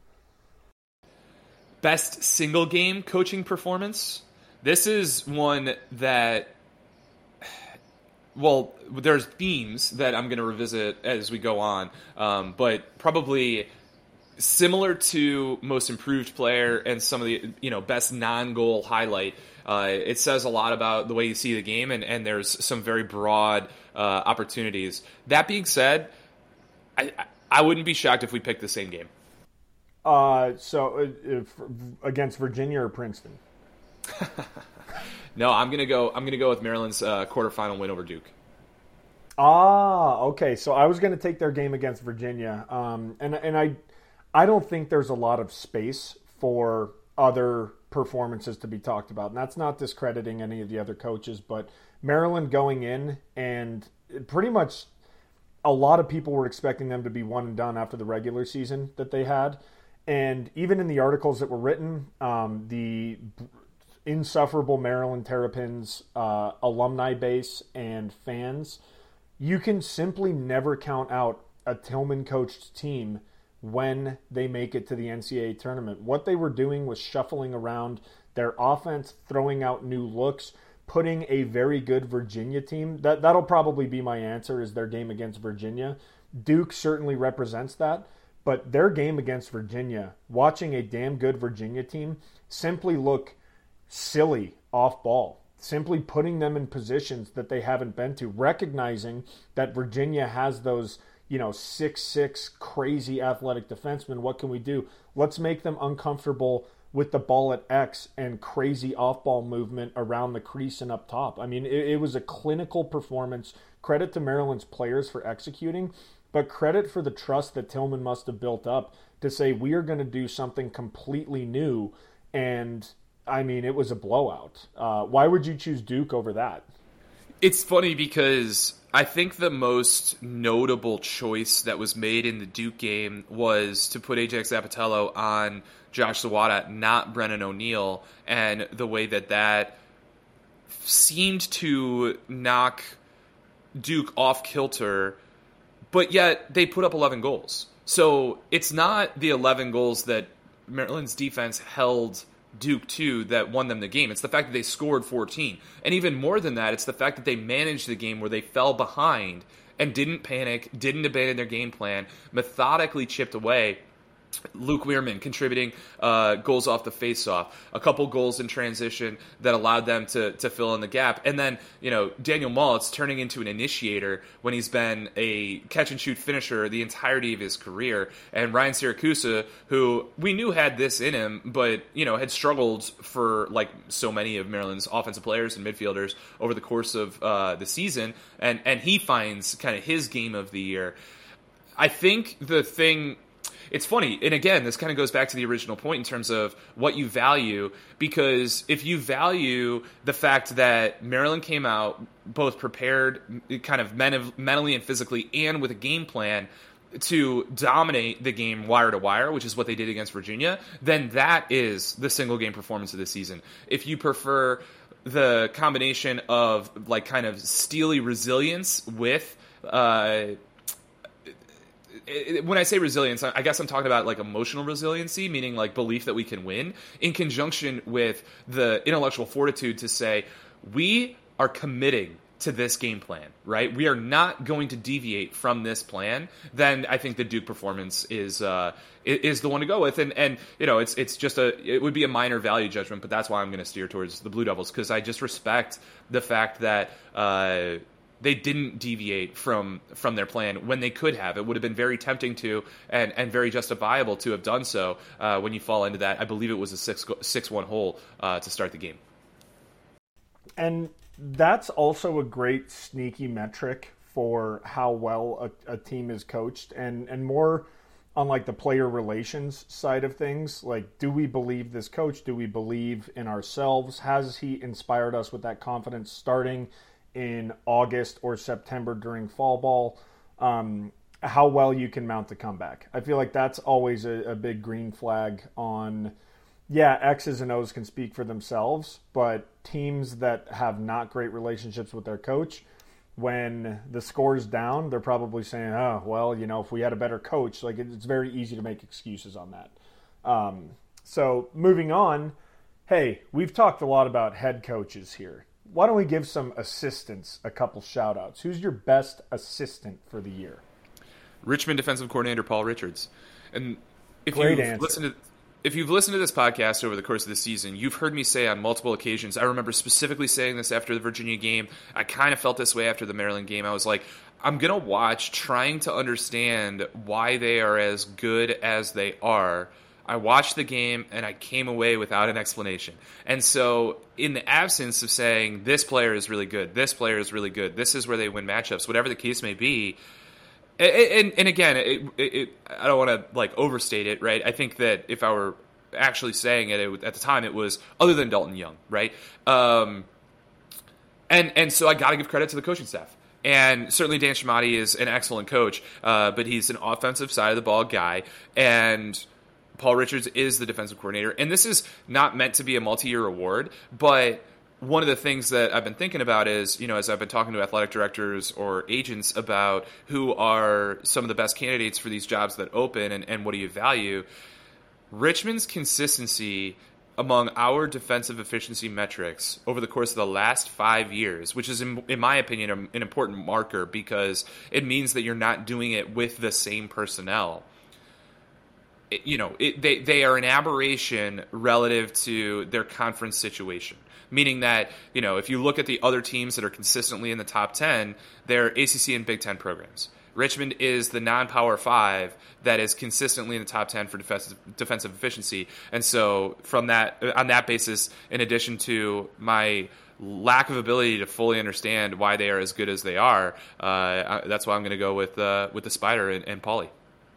Best single game coaching performance. This is one that, well, there's themes that I'm going to revisit as we go on, but probably similar to most improved player and some of the, you know, best non-goal highlight. it says a lot about the way you see the game, and there's some very broad opportunities. That being said, I wouldn't be shocked if we picked the same game. If against Virginia or Princeton? No, I'm gonna go with Maryland's quarterfinal win over Duke. Okay. So I was going to take their game against Virginia, and I don't think there's a lot of space for other performances to be talked about. And that's not discrediting any of the other coaches, but Maryland going in and pretty much a lot of people were expecting them to be one and done after the regular season that they had. And even in the articles that were written, the insufferable Maryland Terrapins alumni base and fans, you can simply never count out a Tillman-coached team when they make it to the NCAA tournament. What they were doing was shuffling around their offense, throwing out new looks, putting a very good Virginia team. That'll probably be my answer, is their game against Virginia. Duke certainly represents that, but their game against Virginia, watching a damn good Virginia team simply look silly off ball. Simply putting them in positions that they haven't been to, recognizing that Virginia has those 6'6" crazy athletic defensemen. What can we do? Let's make them uncomfortable with the ball at X and crazy off-ball movement around the crease and up top. I mean, it was a clinical performance. Credit to Maryland's players for executing, but credit for the trust that Tillman must have built up to say, we are going to do something completely new. And, I mean, it was a blowout. Why would you choose Duke over that? It's funny because I think the most notable choice that was made in the Duke game was to put Ajax Zapatello on Josh Zawada, not Brennan O'Neill, and the way that seemed to knock Duke off kilter, but yet they put up 11 goals. So it's not the 11 goals that Maryland's defense held Duke to that won them the game. It's the fact that they scored 14. And even more than that, it's the fact that they managed the game where they fell behind and didn't panic, didn't abandon their game plan, methodically chipped away. Luke Weirman contributing goals off the faceoff, a couple goals in transition that allowed them to fill in the gap. And then, Daniel Mullins turning into an initiator when he's been a catch-and-shoot finisher the entirety of his career. And Ryan Siracusa, who we knew had this in him, but, had struggled for, like so many of Maryland's offensive players and midfielders over the course of the season. And he finds kind of his game of the year. I think the thing... It's funny, and again, this kind of goes back to the original point in terms of what you value, because if you value the fact that Maryland came out both prepared kind of mentally and physically and with a game plan to dominate the game wire to wire, which is what they did against Virginia, then that is the single game performance of the season. If you prefer the combination of like kind of steely resilience with when I say resilience, I guess I'm talking about like emotional resiliency, meaning like belief that we can win, in conjunction with the intellectual fortitude to say, we are committing to this game plan, right? We are not going to deviate from this plan. Then I think the Duke performance is the one to go with. And it's just it would be a minor value judgment, but that's why I'm going to steer towards the Blue Devils, because I just respect the fact that, they didn't deviate from their plan when they could have. It would have been very tempting to and very justifiable to have done so when you fall into that. I believe it was a 6-1 hole to start the game. And that's also a great sneaky metric for how well a team is coached, and more on like the player relations side of things. Like, do we believe this coach? Do we believe in ourselves? Has he inspired us with that confidence starting in August or September during fall ball? How well you can mount the comeback. I feel like that's always a big green flag on, X's and O's can speak for themselves, but teams that have not great relationships with their coach, when the score's down, they're probably saying, oh, well, if we had a better coach, like it's very easy to make excuses on that. So moving on, hey, we've talked a lot about head coaches here. Why don't we give some assistants a couple shout-outs? Who's your best assistant for the year? Richmond defensive coordinator Paul Richards. And if Great you answer. listen to if you've listened to this podcast over the course of the season, you've heard me say on multiple occasions, I remember specifically saying this after the Virginia game. I kind of felt this way after the Maryland game. I was like, I'm going to watch trying to understand why they are as good as they are. I watched the game and I came away without an explanation. And so in the absence of saying this player is really good, this player is really good, this is where they win matchups, whatever the case may be, and again, I don't want to like overstate it, right? I think that if I were actually saying it, at the time, it was other than Dalton Young, right? And so I got to give credit to the coaching staff. And certainly Dan Shamati is an excellent coach, but he's an offensive side of the ball guy. And Paul Richards is the defensive coordinator. And this is not meant to be a multi-year award, but one of the things that I've been thinking about is, as I've been talking to athletic directors or agents about who are some of the best candidates for these jobs that open and what do you value, Richmond's consistency among our defensive efficiency metrics over the course of the last 5 years, which is, in my opinion, an important marker because it means that you're not doing it with the same personnel. They are an aberration relative to their conference situation. Meaning that, if you look at the other teams that are consistently in the top 10, they're ACC and Big Ten programs. Richmond is the non-Power 5 that is consistently in the top 10 for defensive efficiency. And so on that basis, in addition to my lack of ability to fully understand why they are as good as they are, that's why I'm going to go with the Spider and Pauly.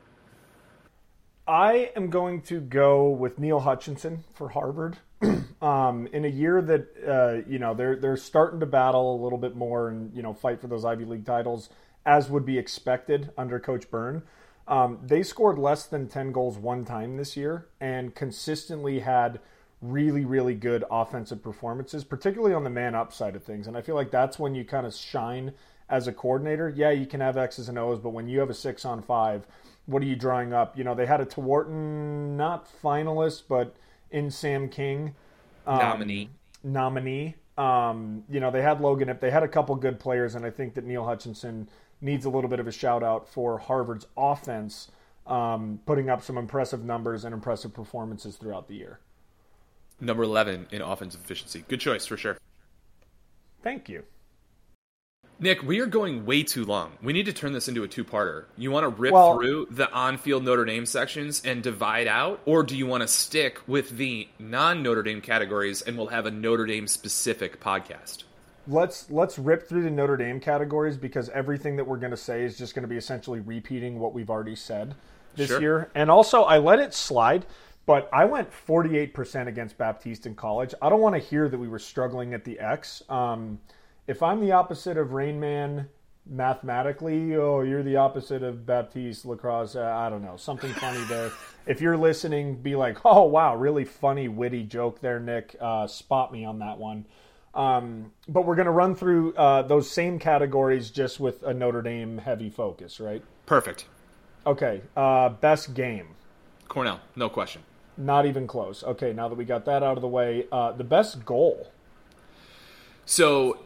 I am going to go with Neil Hutchinson for Harvard. In a year that they're starting to battle a little bit more and fight for those Ivy League titles as would be expected under Coach Byrne. They scored less than 10 goals one time this year and consistently had really, really good offensive performances, particularly on the man up side of things. And I feel like that's when you kind of shine as a coordinator. Yeah, you can have X's and O's, but when you have a 6-on-5, what are you drawing up? They had a Tewaaraton, not finalist, but in Sam King nominee. They had Logan Ip. They had a couple good players, and I think that Neil Hutchinson needs a little bit of a shout out for Harvard's offense, putting up some impressive numbers and impressive performances throughout the year. Number 11 in offensive efficiency. Good choice for sure. Thank you. Nick, we are going way too long. We need to turn this into a two-parter. You want to rip through the on-field Notre Dame sections and divide out? Or do you want to stick with the non-Notre Dame categories and we'll have a Notre Dame-specific podcast? Let's rip through the Notre Dame categories because everything that we're going to say is just going to be essentially repeating what we've already said this year. And also, I let it slide, but I went 48% against Baptiste in college. I don't want to hear that we were struggling at the X. If I'm the opposite of Rain Man mathematically, you're the opposite of Baptiste Lacrosse. I don't know, something funny there. If you're listening, be like, oh, wow, really funny, witty joke there, Nick. Spot me on that one. But we're going to run through those same categories just with a Notre Dame heavy focus, right? Perfect. Okay, best game. Cornell, no question. Not even close. Okay, now that we got that out of the way, the best goal. So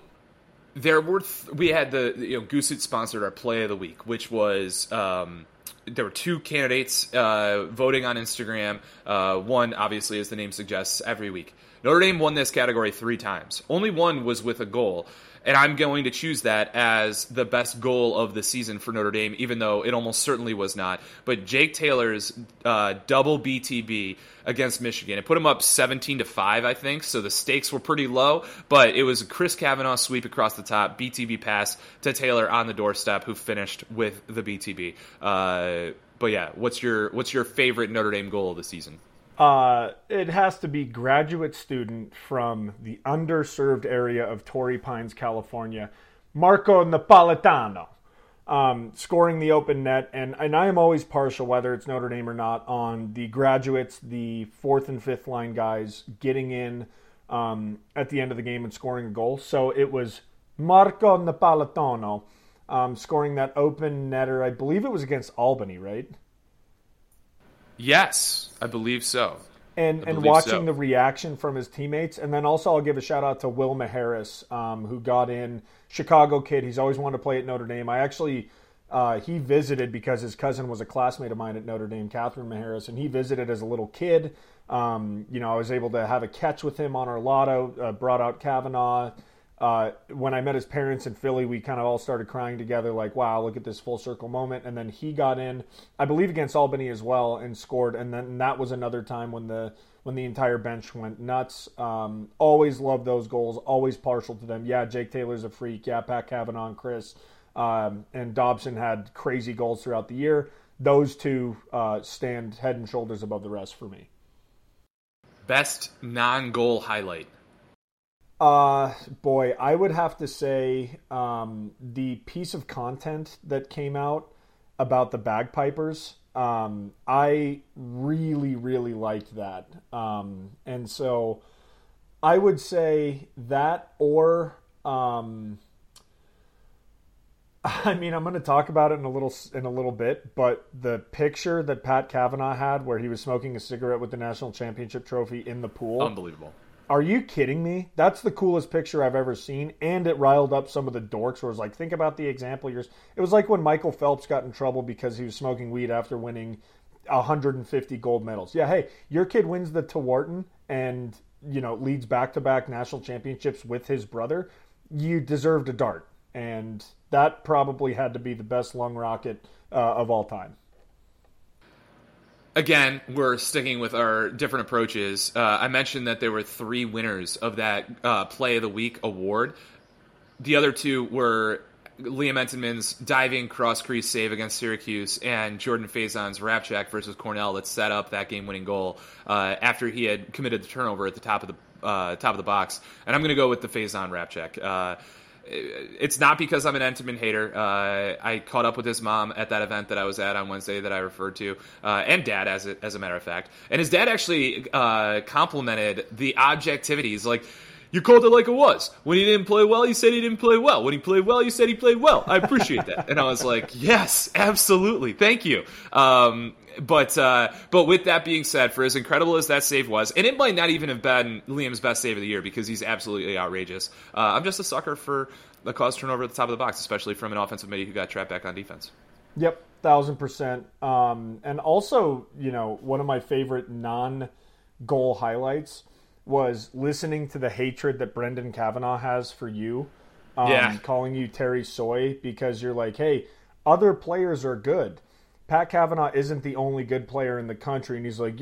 we had Goosuit sponsored our play of the week, which was there were two candidates voting on Instagram. One, obviously, as the name suggests, every week. Notre Dame won this category 3 times. Only one was with a goal. And I'm going to choose that as the best goal of the season for Notre Dame, even though it almost certainly was not. But Jake Taylor's double BTB against Michigan. It put him up 17-5, I think, so the stakes were pretty low. But it was a Chris Kavanaugh sweep across the top, BTB pass to Taylor on the doorstep, who finished with the BTB. But yeah, what's your favorite Notre Dame goal of the season? It has to be graduate student from the underserved area of Torrey Pines, California, Marco Napolitano, scoring the open net. And I am always partial, whether it's Notre Dame or not, on the graduates, the 4th and 5th line guys getting in at the end of the game and scoring a goal. So it was Marco Napolitano scoring that open netter. I believe it was against Albany, right? Yes, I believe so. And watching the reaction from his teammates. And then also I'll give a shout out to Will Maharis, who got in, Chicago kid. He's always wanted to play at Notre Dame. I actually He visited because his cousin was a classmate of mine at Notre Dame, Catherine Maharis, and he visited as a little kid. I was able to have a catch with him on our lotto, brought out Kavanaugh. When I met his parents in Philly, we kind of all started crying together like, wow, look at this full circle moment. And then he got in, I believe against Albany as well, and scored. And then that was another time when the entire bench went nuts. Always loved those goals, always partial to them. Yeah, Jake Taylor's a freak. Yeah, Pat Kavanaugh and Chris. And Dobson had crazy goals throughout the year. Those two stand head and shoulders above the rest for me. Best non-goal highlight. Boy, I would have to say the piece of content that came out about the bagpipers. I really, really liked that. And so I would say that, or I'm going to talk about it in a little bit, but the picture that Pat Kavanaugh had where he was smoking a cigarette with the national championship trophy in the pool. Unbelievable. Are you kidding me? That's the coolest picture I've ever seen, and it riled up some of the dorks where it was like, think about the example yours. It was like when Michael Phelps got in trouble because he was smoking weed after winning 150 gold medals. Yeah, hey, your kid wins the Tewaaraton and, leads back-to-back national championships with his brother. You deserved a dart. And that probably had to be the best lung rocket of all time. Again, we're sticking with our different approaches. I mentioned that there were 3 winners of that Play of the Week award. The other 2 were Liam Entenmann's diving cross-crease save against Syracuse and Jordan Faison's wrap check versus Cornell that set up that game-winning goal after he had committed the turnover at the top of the box. And I'm going to go with the Faison wrap check. It's not because I'm an Entenmann hater. I caught up with his mom at that event that I was at on Wednesday that I referred to, and dad, as a matter of fact. And his dad actually complimented the objectivity. He's like, you called it like it was. When he didn't play well, you said he didn't play well. When he played well, you said he played well. I appreciate that. And I was like, yes, absolutely. Thank you. But with that being said, for as incredible as that save was, and it might not even have been Liam's best save of the year because he's absolutely outrageous. I'm just a sucker for the cause turnover at the top of the box, especially from an offensive midi who got trapped back on defense. Yep, 1,000%. And also, one of my favorite non-goal highlights was listening to the hatred that Brendan Kavanaugh has for you, calling you Terry Soy because you're like, hey, other players are good. Pat Kavanaugh isn't the only good player in the country, and he's like,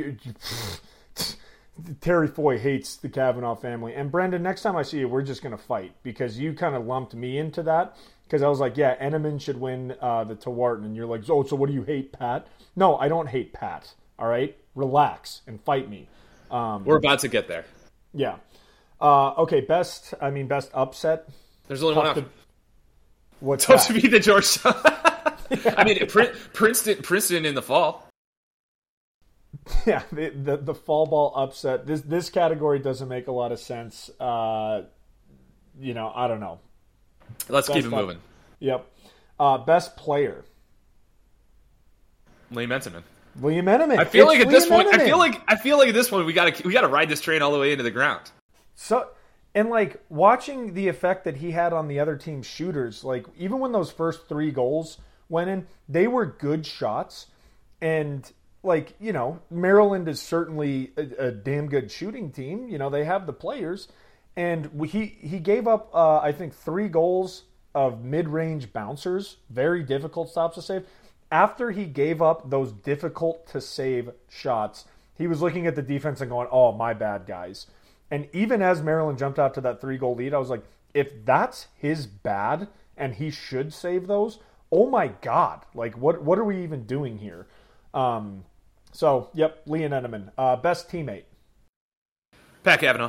Terry Foy hates the Kavanaugh family. And Brendan, next time I see you, we're just going to fight because you kind of lumped me into that because I was like, yeah, Entenmann should win the Tewaaraton, and you're like, oh, so what do you hate, Pat? No, I don't hate Pat. All right, relax and fight me. We're about to get there. Yeah. Okay, best upset. There's only one option. What's tough that? To beat the Georgetown. Yeah. I mean, Princeton in the fall. Yeah, the fall ball upset. This category doesn't make a lot of sense. I don't know. Let's keep it moving. Yep. Best player. Liam Entenmann. William Entenmann. I feel like at this point we gotta ride this train all the way into the ground. So, and like watching the effect that he had on the other team's shooters, like even when those first 3 goals went in, they were good shots, and like Maryland is certainly a damn good shooting team. They have the players, and he gave up I think 3 goals of mid-range bouncers, very difficult stops to save. After he gave up those difficult-to-save shots, he was looking at the defense and going, oh, my bad, guys. And even as Maryland jumped out to that 3-goal lead, I was like, if that's his bad and he should save those, oh, my God. Like, what are we even doing here? So, yep, Liam Entenmann. Best teammate. Pat Kavanaugh.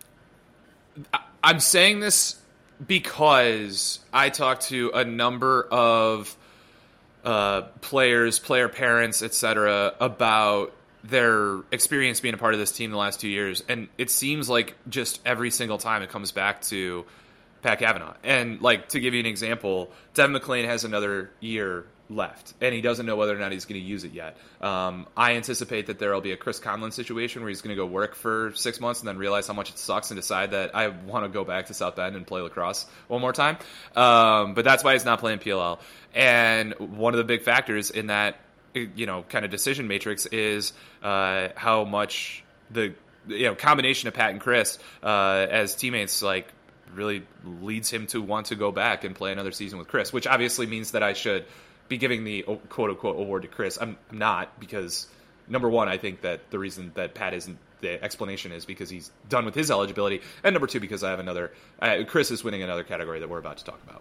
I'm saying this because I talked to a number of players, player parents, etc., about their experience being a part of this team the last 2 years, and it seems like just every single time it comes back to Pat Kavanaugh. And like, to give you an example, Devin McClain has another year left, and he doesn't know whether or not he's going to use it yet. I anticipate that there will be a Chris Conlon situation where he's going to go work for 6 months and then realize how much it sucks and decide that I want to go back to South Bend and play lacrosse one more time. But that's why he's not playing PLL. And one of the big factors in that, kind of decision matrix is how much the combination of Pat and Chris as teammates really leads him to want to go back and play another season with Chris, which obviously means that I should be giving the quote-unquote award to Chris. I'm not, because number one, I think that the reason that Pat isn't, the explanation is because he's done with his eligibility, and number two, because I have Chris is winning another category that we're about to talk about.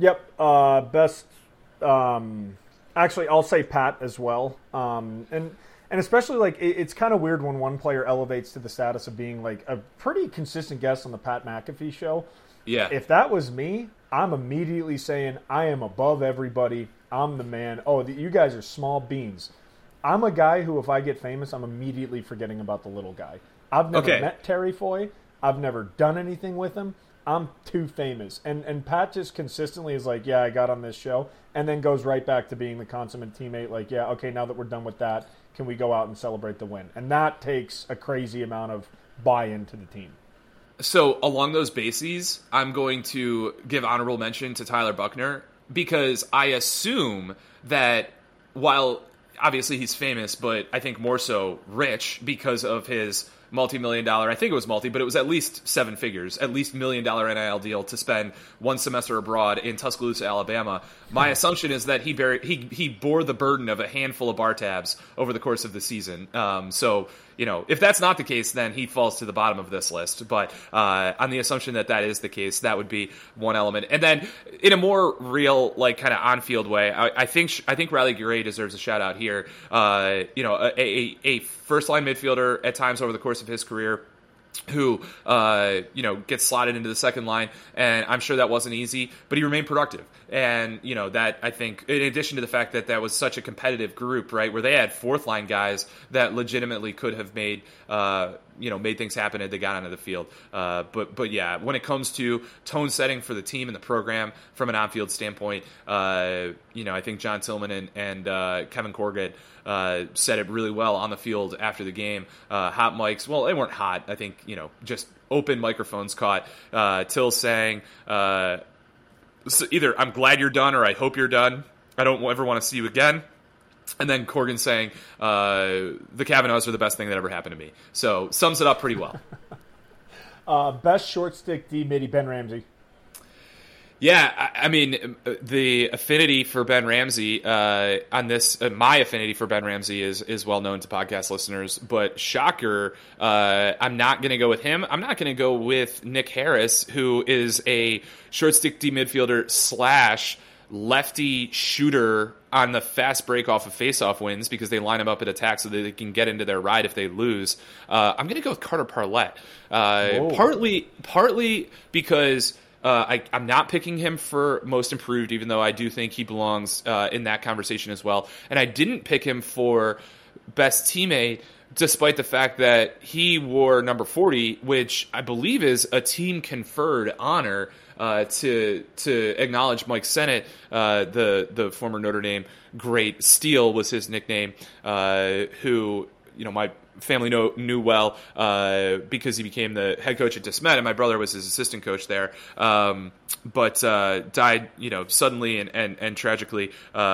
Yep, best. Actually, I'll say Pat as well, and especially it's kind of weird when one player elevates to the status of being a pretty consistent guest on the Pat McAfee show. Yeah. If that was me, I'm immediately saying I am above everybody. I'm the man. Oh, you guys are small beans. I'm a guy who, if I get famous, I'm immediately forgetting about the little guy. I've never met Terry Foy. I've never done anything with him. I'm too famous. And Pat just consistently is yeah, I got on this show, and then goes right back to being the consummate teammate. Yeah, okay, now that we're done with that, can we go out and celebrate the win? And that takes a crazy amount of buy-in to the team. So along those bases, I'm going to give honorable mention to Tyler Buckner, because I assume that while obviously he's famous, but I think more so rich because of his multi-million-dollar, I think it was multi, but it was at least seven figures, at least $1 million NIL deal to spend one semester abroad in Tuscaloosa, Alabama. My assumption is that he bore the burden of a handful of bar tabs over the course of the season. So, if that's not the case, then he falls to the bottom of this list. But on the assumption that that is the case, that would be one element. And then in a more real, kind of on-field way, I think Riley Gray deserves a shout out here. A first-line midfielder at times over the course of his career, who gets slotted into the second line, and I'm sure that wasn't easy, but he remained productive. And that, I think, in addition to the fact that that was such a competitive group, right, where they had fourth line guys that legitimately could have made made things happen as they got onto the field. But yeah, when it comes to tone setting for the team and the program from an on-field standpoint, I think John Tillman and Kevin Corrigan said it really well on the field after the game. Hot mics, well, they weren't hot. I think, just open microphones caught Till saying either I'm glad you're done or I hope you're done. I don't ever want to see you again. And then Corrigan saying, the Kavanaughs are the best thing that ever happened to me. So sums it up pretty well. Best short stick D midi, Ben Ramsey. Yeah, I mean, the affinity for Ben Ramsey on this, my affinity for Ben Ramsey is well known to podcast listeners. But shocker, I'm not going to go with him. I'm not going to go with Nick Harris, who is a short stick D midfielder / lefty shooter on the fast break off of face-off wins, because they line him up at attack so that they can get into their ride if they lose. I'm going to go with Carter Parlett, partly because I'm not picking him for most improved, even though I do think he belongs in that conversation as well. And I didn't pick him for best teammate, despite the fact that he wore number 40, which I believe is a team-conferred honor to acknowledge Mike Sennett, the former Notre Dame great. Steele was his nickname, who my family knew well because he became the head coach at De Smet, and my brother was his assistant coach there. But died suddenly and tragically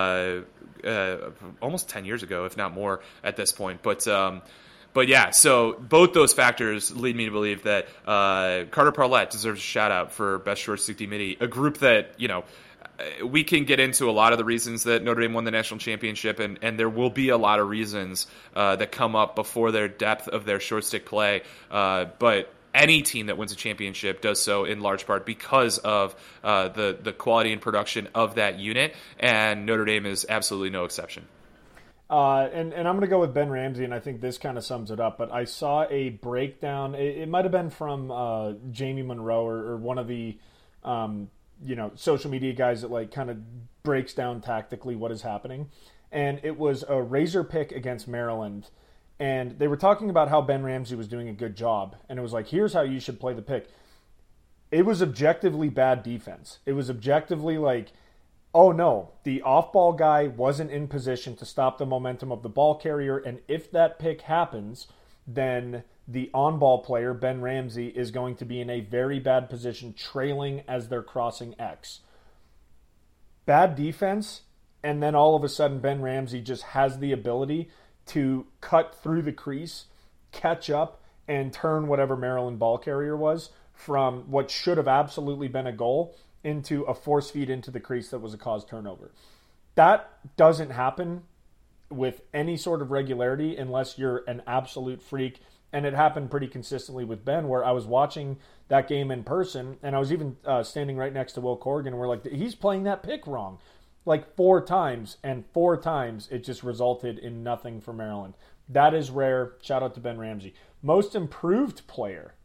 almost 10 years ago, if not more at this point. But yeah, so both those factors lead me to believe that Carter Parlett deserves a shout out for best short stick D midi, a group that we can get into a lot of the reasons that Notre Dame won the national championship, and there will be a lot of reasons that come up before their depth of their short stick play. But any team that wins a championship does so in large part because of the quality and production of that unit, and Notre Dame is absolutely no exception. And I'm going to go with Ben Ramsey, and I think this kind of sums it up. But I saw a breakdown. It might have been from Jamie Monroe or one of the social media guys that kind of breaks down tactically what is happening. And it was a Razor pick against Maryland. And they were talking about how Ben Ramsey was doing a good job. And it was here's how you should play the pick. It was objectively bad defense. It was objectively Oh no, the off-ball guy wasn't in position to stop the momentum of the ball carrier, and if that pick happens, then the on-ball player, Ben Ramsey, is going to be in a very bad position, trailing as they're crossing X. Bad defense, and then all of a sudden Ben Ramsey just has the ability to cut through the crease, catch up, and turn whatever Maryland ball carrier was from what should have absolutely been a goal into a force feed into the crease that was a cause turnover. That doesn't happen with any sort of regularity unless you're an absolute freak. And it happened pretty consistently with Ben, where I was watching that game in person, and I was even standing right next to Will Corrigan, and we're like, he's playing that pick wrong. Like 4 times, and 4 times it just resulted in nothing for Maryland. That is rare. Shout out to Ben Ramsey. Most improved player.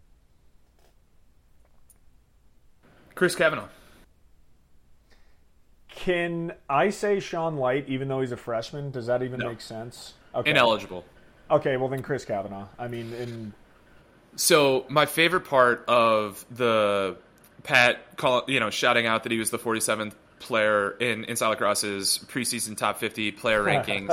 Chris Kavanaugh. Can I say Sean Light, even though he's a freshman? Does that even make sense? Okay. Ineligible. Okay, well then Chris Kavanaugh. I mean, So my favorite part of the Pat shouting out that he was the 47th player in Salacross's preseason top 50 player rankings,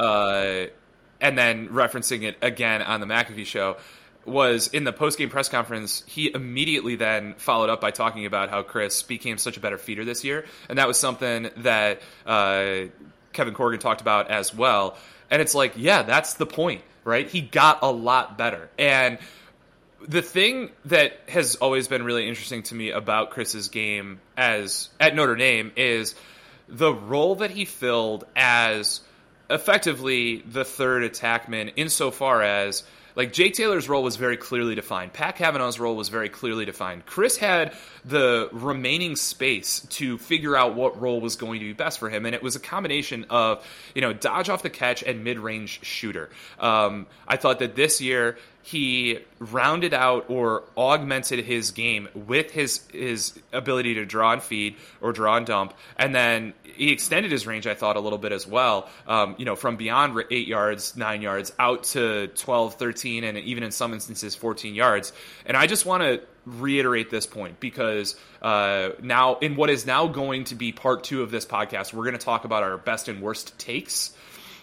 and then referencing it again on the McAfee show, was in the post-game press conference. He immediately then followed up by talking about how Chris became such a better feeder this year, and that was something that Kevin Corrigan talked about as well. And it's like, yeah, that's the point, right? He got a lot better. And the thing that has always been really interesting to me about Chris's game at Notre Dame is the role that he filled as effectively the third attackman, insofar as, like, Jake Taylor's role was very clearly defined. Pat Cavanaugh's role was very clearly defined. Chris had the remaining space to figure out what role was going to be best for him, and it was a combination of, dodge off the catch and mid-range shooter. I thought that this year he rounded out or augmented his game with his ability to draw and feed or draw and dump, and then he extended his range, I thought, a little bit as well, from beyond 8 yards, 9 yards, out to 12, 13, and even in some instances 14 yards. And I just want to reiterate this point, because now, in what is now going to be part 2 of this podcast, we're going to talk about our best and worst takes.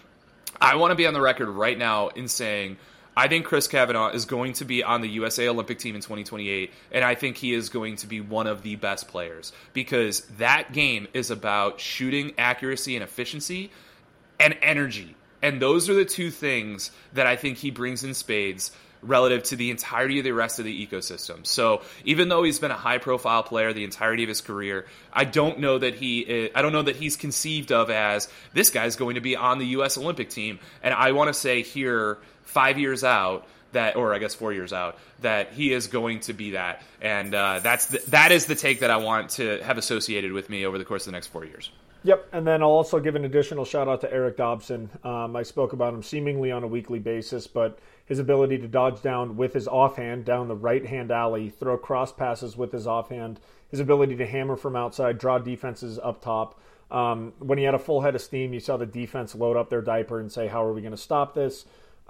I want to be on the record right now in saying I think Chris Kavanaugh is going to be on the USA Olympic team in 2028, and I think he is going to be one of the best players, because that game is about shooting accuracy and efficiency and energy. And those are the 2 things that I think he brings in spades relative to the entirety of the rest of the ecosystem. So even though he's been a high-profile player the entirety of his career, I don't know that he's conceived of as, this guy's going to be on the U.S. Olympic team. And I want to say here, 5 years out, or I guess 4 years out, that he is going to be that. And that is the take that I want to have associated with me over the course of the next 4 years. Yep, and then I'll also give an additional shout-out to Eric Dobson. I spoke about him seemingly on a weekly basis, but his ability to dodge down with his offhand down the right-hand alley, throw cross passes with his offhand, his ability to hammer from outside, draw defenses up top. When he had a full head of steam, you saw the defense load up their diaper and say, how are we going to stop this?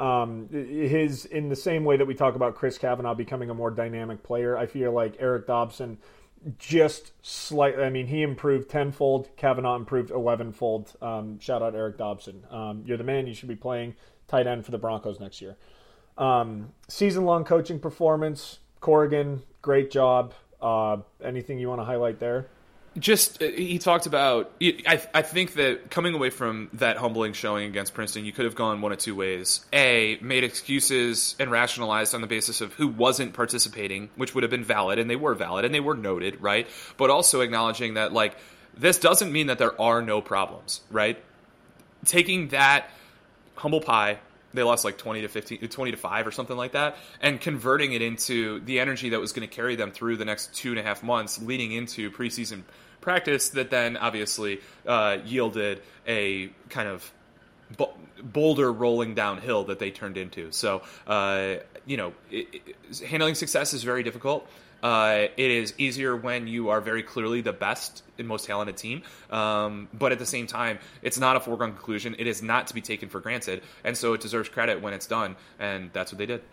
In the same way that we talk about Chris Kavanaugh becoming a more dynamic player, I feel like Eric Dobson just slightly, I mean, he improved tenfold, Kavanaugh improved 11-fold. Shout out Eric Dobson. You're the man. You should be playing tight end for the Broncos next year. Season-long coaching performance, Corrigan, great job. Anything you want to highlight there? Just, he talked about, I think that coming away from that humbling showing against Princeton, you could have gone one of 2 ways. A, made excuses and rationalized on the basis of who wasn't participating, which would have been valid, and they were valid, and they were noted, right? But also acknowledging that, like, this doesn't mean that there are no problems, right? Taking that humble pie, they lost like 20 to 5 or something like that, and converting it into the energy that was going to carry them through the next 2.5 months leading into preseason practice, that then obviously yielded a kind of boulder rolling downhill that they turned into. So, handling success is very difficult. It is easier when you are very clearly the best and most talented team. But at the same time, it's not a foregone conclusion. It is not to be taken for granted. And so it deserves credit when it's done. And that's what they did.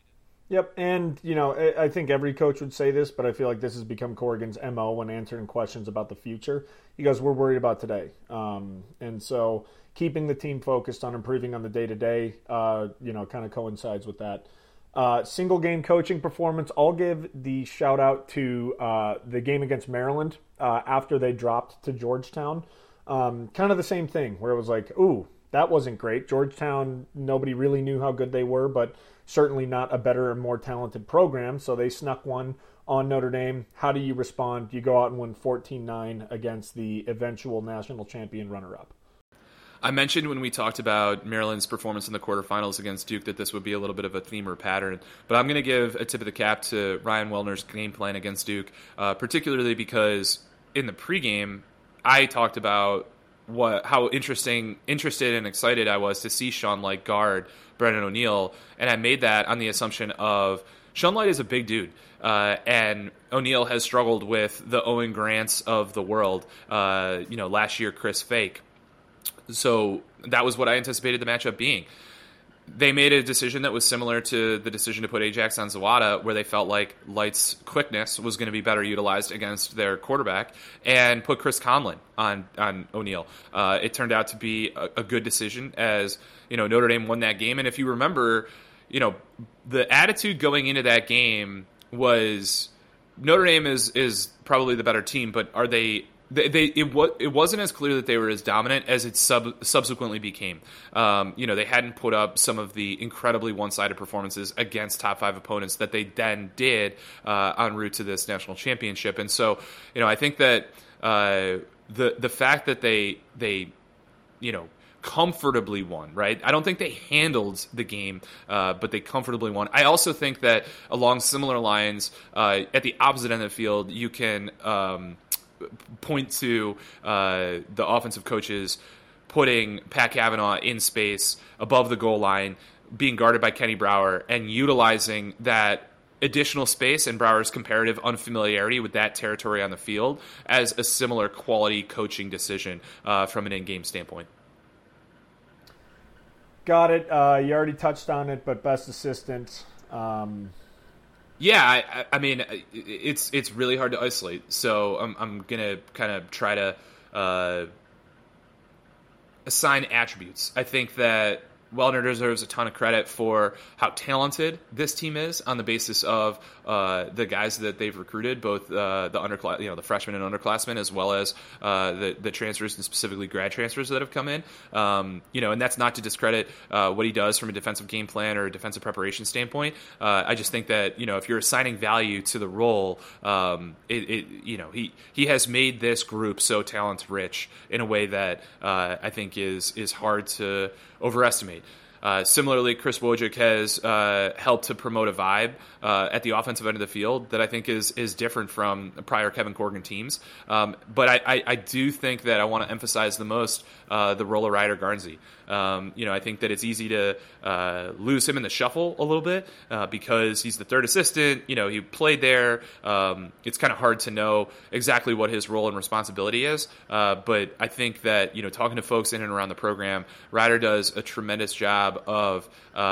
Yep, and I think every coach would say this, but I feel like this has become Corrigan's MO when answering questions about the future. He goes, "We're worried about today," and so keeping the team focused on improving on the day to day, kind of coincides with that. Single game coaching performance. I'll give the shout out to the game against Maryland after they dropped to Georgetown. Kind of the same thing where it was like, ooh, that wasn't great. Georgetown, nobody really knew how good they were, but certainly not a better and more talented program. So they snuck one on Notre Dame. How do you respond? You go out and win 14-9 against the eventual national champion runner-up. I mentioned when we talked about Maryland's performance in the quarterfinals against Duke that this would be a little bit of a theme or pattern, but I'm going to give a tip of the cap to Ryan Wellner's game plan against Duke, particularly because in the pregame, I talked about how interested and excited I was to see Sean Light guard Brennan O'Neill, and I made that on the assumption of Sean Light is a big dude, and O'Neill has struggled with the Owen Grants of the world, last year Chris Fake. So that was what I anticipated the matchup being. They made a decision that was similar to the decision to put Ajax on Zawada, where they felt like Light's quickness was going to be better utilized against their quarterback, and put Chris Conlon on O'Neill. It turned out to be a good decision, as Notre Dame won that game. And if you remember, the attitude going into that game was Notre Dame is probably the better team, but are they? It wasn't as clear that they were as dominant as it subsequently became. They hadn't put up some of the incredibly one-sided performances against top 5 opponents that they then did en route to this national championship. And so, I think that the fact that they comfortably won, right? I don't think they handled the game, but they comfortably won. I also think that along similar lines, at the opposite end of the field, you can point to the offensive coaches putting Pat Cavanaugh in space above the goal line, being guarded by Kenny Brower, and utilizing that additional space and Brower's comparative unfamiliarity with that territory on the field as a similar quality coaching decision from an in-game standpoint. Got it. You already touched on it, but best assistant. Yeah, I mean, it's really hard to isolate. So I'm gonna kind of try to assign attributes. I think that Wellner deserves a ton of credit for how talented this team is on the basis of the guys that they've recruited, both the freshmen and underclassmen, as well as the transfers and specifically grad transfers that have come in. And that's not to discredit what he does from a defensive game plan or a defensive preparation standpoint. I just think that if you're assigning value to the role, he has made this group so talent rich in a way that I think is hard to overestimate. Similarly, Chris Wojcik has helped to promote a vibe at the offensive end of the field that I think is different from prior Kevin Corrigan teams. But I do think that I want to emphasize the most the role of Ryder Garnsey. I think that it's easy to lose him in the shuffle a little bit because he's the third assistant. He played there. It's kind of hard to know exactly what his role and responsibility is. But I think that, talking to folks in and around the program, Ryder does a tremendous job of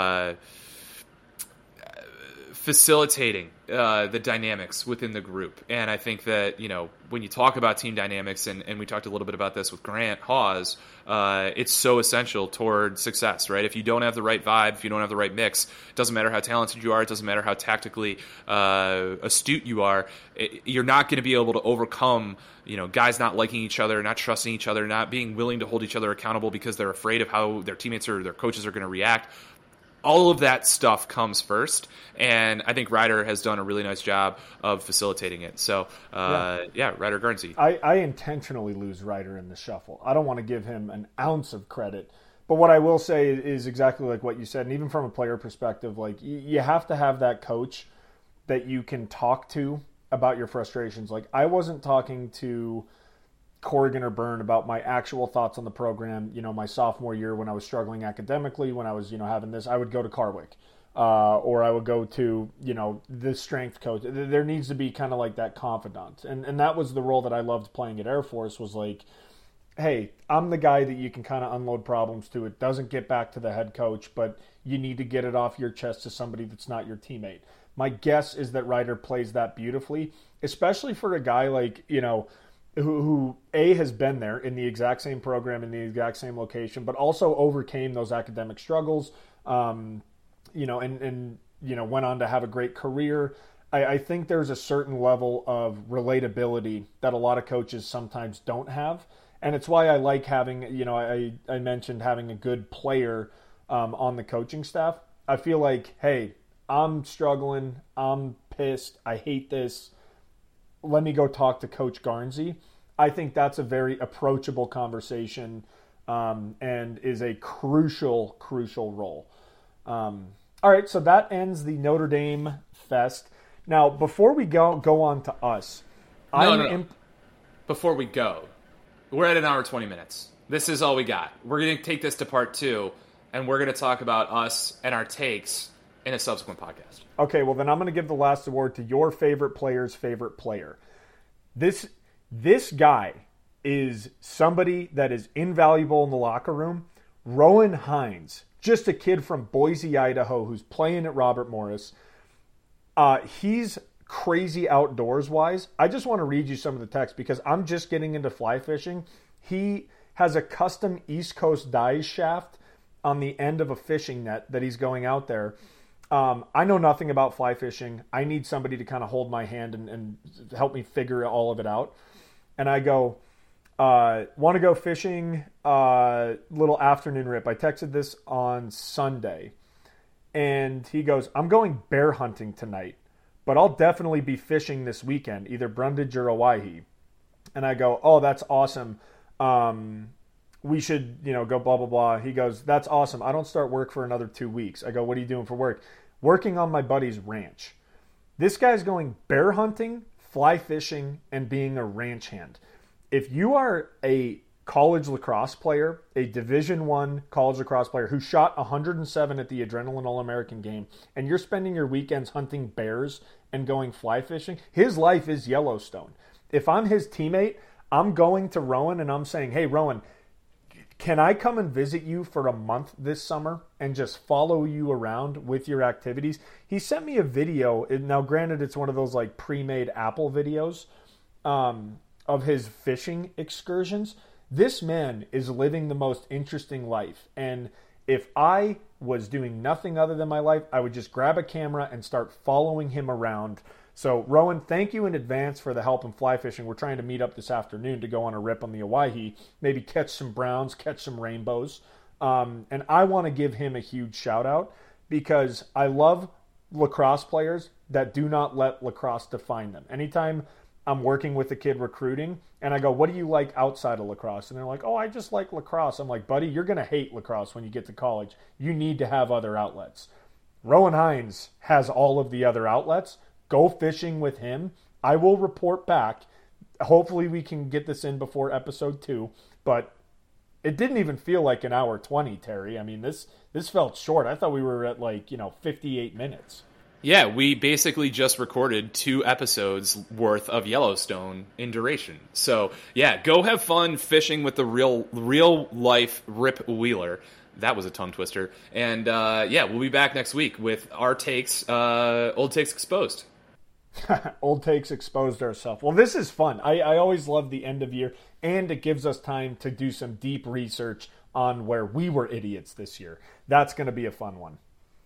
facilitating the dynamics within the group. And I think that, when you talk about team dynamics, and we talked a little bit about this with Grant Hawes, it's so essential toward success, right? If you don't have the right vibe, if you don't have the right mix, it doesn't matter how talented you are, it doesn't matter how tactically astute you are, you're not going to be able to overcome, guys not liking each other, not trusting each other, not being willing to hold each other accountable because they're afraid of how their teammates or their coaches are going to react. All of that stuff comes first, and I think Ryder has done a really nice job of facilitating it. So, Ryder Garnsey. I intentionally lose Ryder in the shuffle. I don't want to give him an ounce of credit. But what I will say is exactly like what you said, and even from a player perspective, like you have to have that coach that you can talk to about your frustrations. Like I wasn't talking to Corrigan or Byrne about my actual thoughts on the program. My sophomore year when I was struggling academically, when I was, having this, I would go to Carwick, or I would go to, the strength coach. There needs to be kind of like that confidant. And that was the role that I loved playing at Air Force, was like, hey, I'm the guy that you can kind of unload problems to. It doesn't get back to the head coach, but you need to get it off your chest to somebody that's not your teammate. My guess is that Ryder plays that beautifully, especially for a guy like, who has been there in the exact same program, in the exact same location, but also overcame those academic struggles, and went on to have a great career. I think there's a certain level of relatability that a lot of coaches sometimes don't have. And it's why I like having, I mentioned having a good player on the coaching staff. I feel like, hey, I'm struggling. I'm pissed. I hate this. Let me go talk to Coach Garnsey. I think that's a very approachable conversation and is a crucial role. All right, so that ends the Notre Dame Fest. Now, before we go on to us, before we go, we're at an hour 20 minutes. This is all we got. We're going to take this to part 2, and we're going to talk about us and our takes in a subsequent podcast. Okay, well then I'm going to give the last award to your favorite player's favorite player. This guy is somebody that is invaluable in the locker room. Rowan Hines, just a kid from Boise, Idaho, who's playing at Robert Morris. He's crazy outdoors-wise. I just want to read you some of the text because I'm just getting into fly fishing. He has a custom East Coast dive shaft on the end of a fishing net that he's going out there. I know nothing about fly fishing. I need somebody to kind of hold my hand and help me figure all of it out. And I go, want to go fishing, little afternoon rip. I texted this on Sunday. And he goes, I'm going bear hunting tonight, but I'll definitely be fishing this weekend, either Brundage or Owyhee. And I go, oh, that's awesome. We should, go blah, blah, blah. He goes, that's awesome. I don't start work for another 2 weeks. I go, what are you doing for work? Working on my buddy's ranch. This guy's going bear hunting, fly fishing, and being a ranch hand. If you are a college lacrosse player, a Division I college lacrosse player who shot 107 at the Adrenaline All-American game, and you're spending your weekends hunting bears and going fly fishing, his life is Yellowstone. If I'm his teammate, I'm going to Rowan and I'm saying, hey, Rowan, can I come and visit you for a month this summer and just follow you around with your activities? He sent me a video. Now, granted, it's one of those like pre-made Apple videos of his fishing excursions. This man is living the most interesting life. And if I was doing nothing other than my life, I would just grab a camera and start following him around. So, Rowan, thank you in advance for the help in fly fishing. We're trying to meet up this afternoon to go on a rip on the Owyhee, maybe catch some browns, catch some rainbows. And I want to give him a huge shout out because I love lacrosse players that do not let lacrosse define them. Anytime I'm working with a kid recruiting and I go, what do you like outside of lacrosse? And they're like, oh, I just like lacrosse. I'm like, buddy, you're going to hate lacrosse when you get to college. You need to have other outlets. Rowan Hines has all of the other outlets. Go fishing with him. I will report back. Hopefully we can get this in before episode 2, but it didn't even feel like an hour 20, Terry. I mean, this felt short. I thought we were at 58 minutes. Yeah, we basically just recorded 2 episodes worth of Yellowstone in duration. So, yeah, go have fun fishing with the real life Rip Wheeler. That was a tongue twister. And, we'll be back next week with our takes, Old Takes Exposed. Old Takes Exposed ourselves. Well, this is fun. I always love the end of year, and it gives us time to do some deep research on where we were idiots this year. That's going to be a fun one.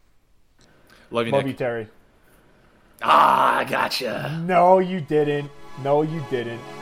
Love you, Nick. Love you, Terry. I gotcha. No, you didn't.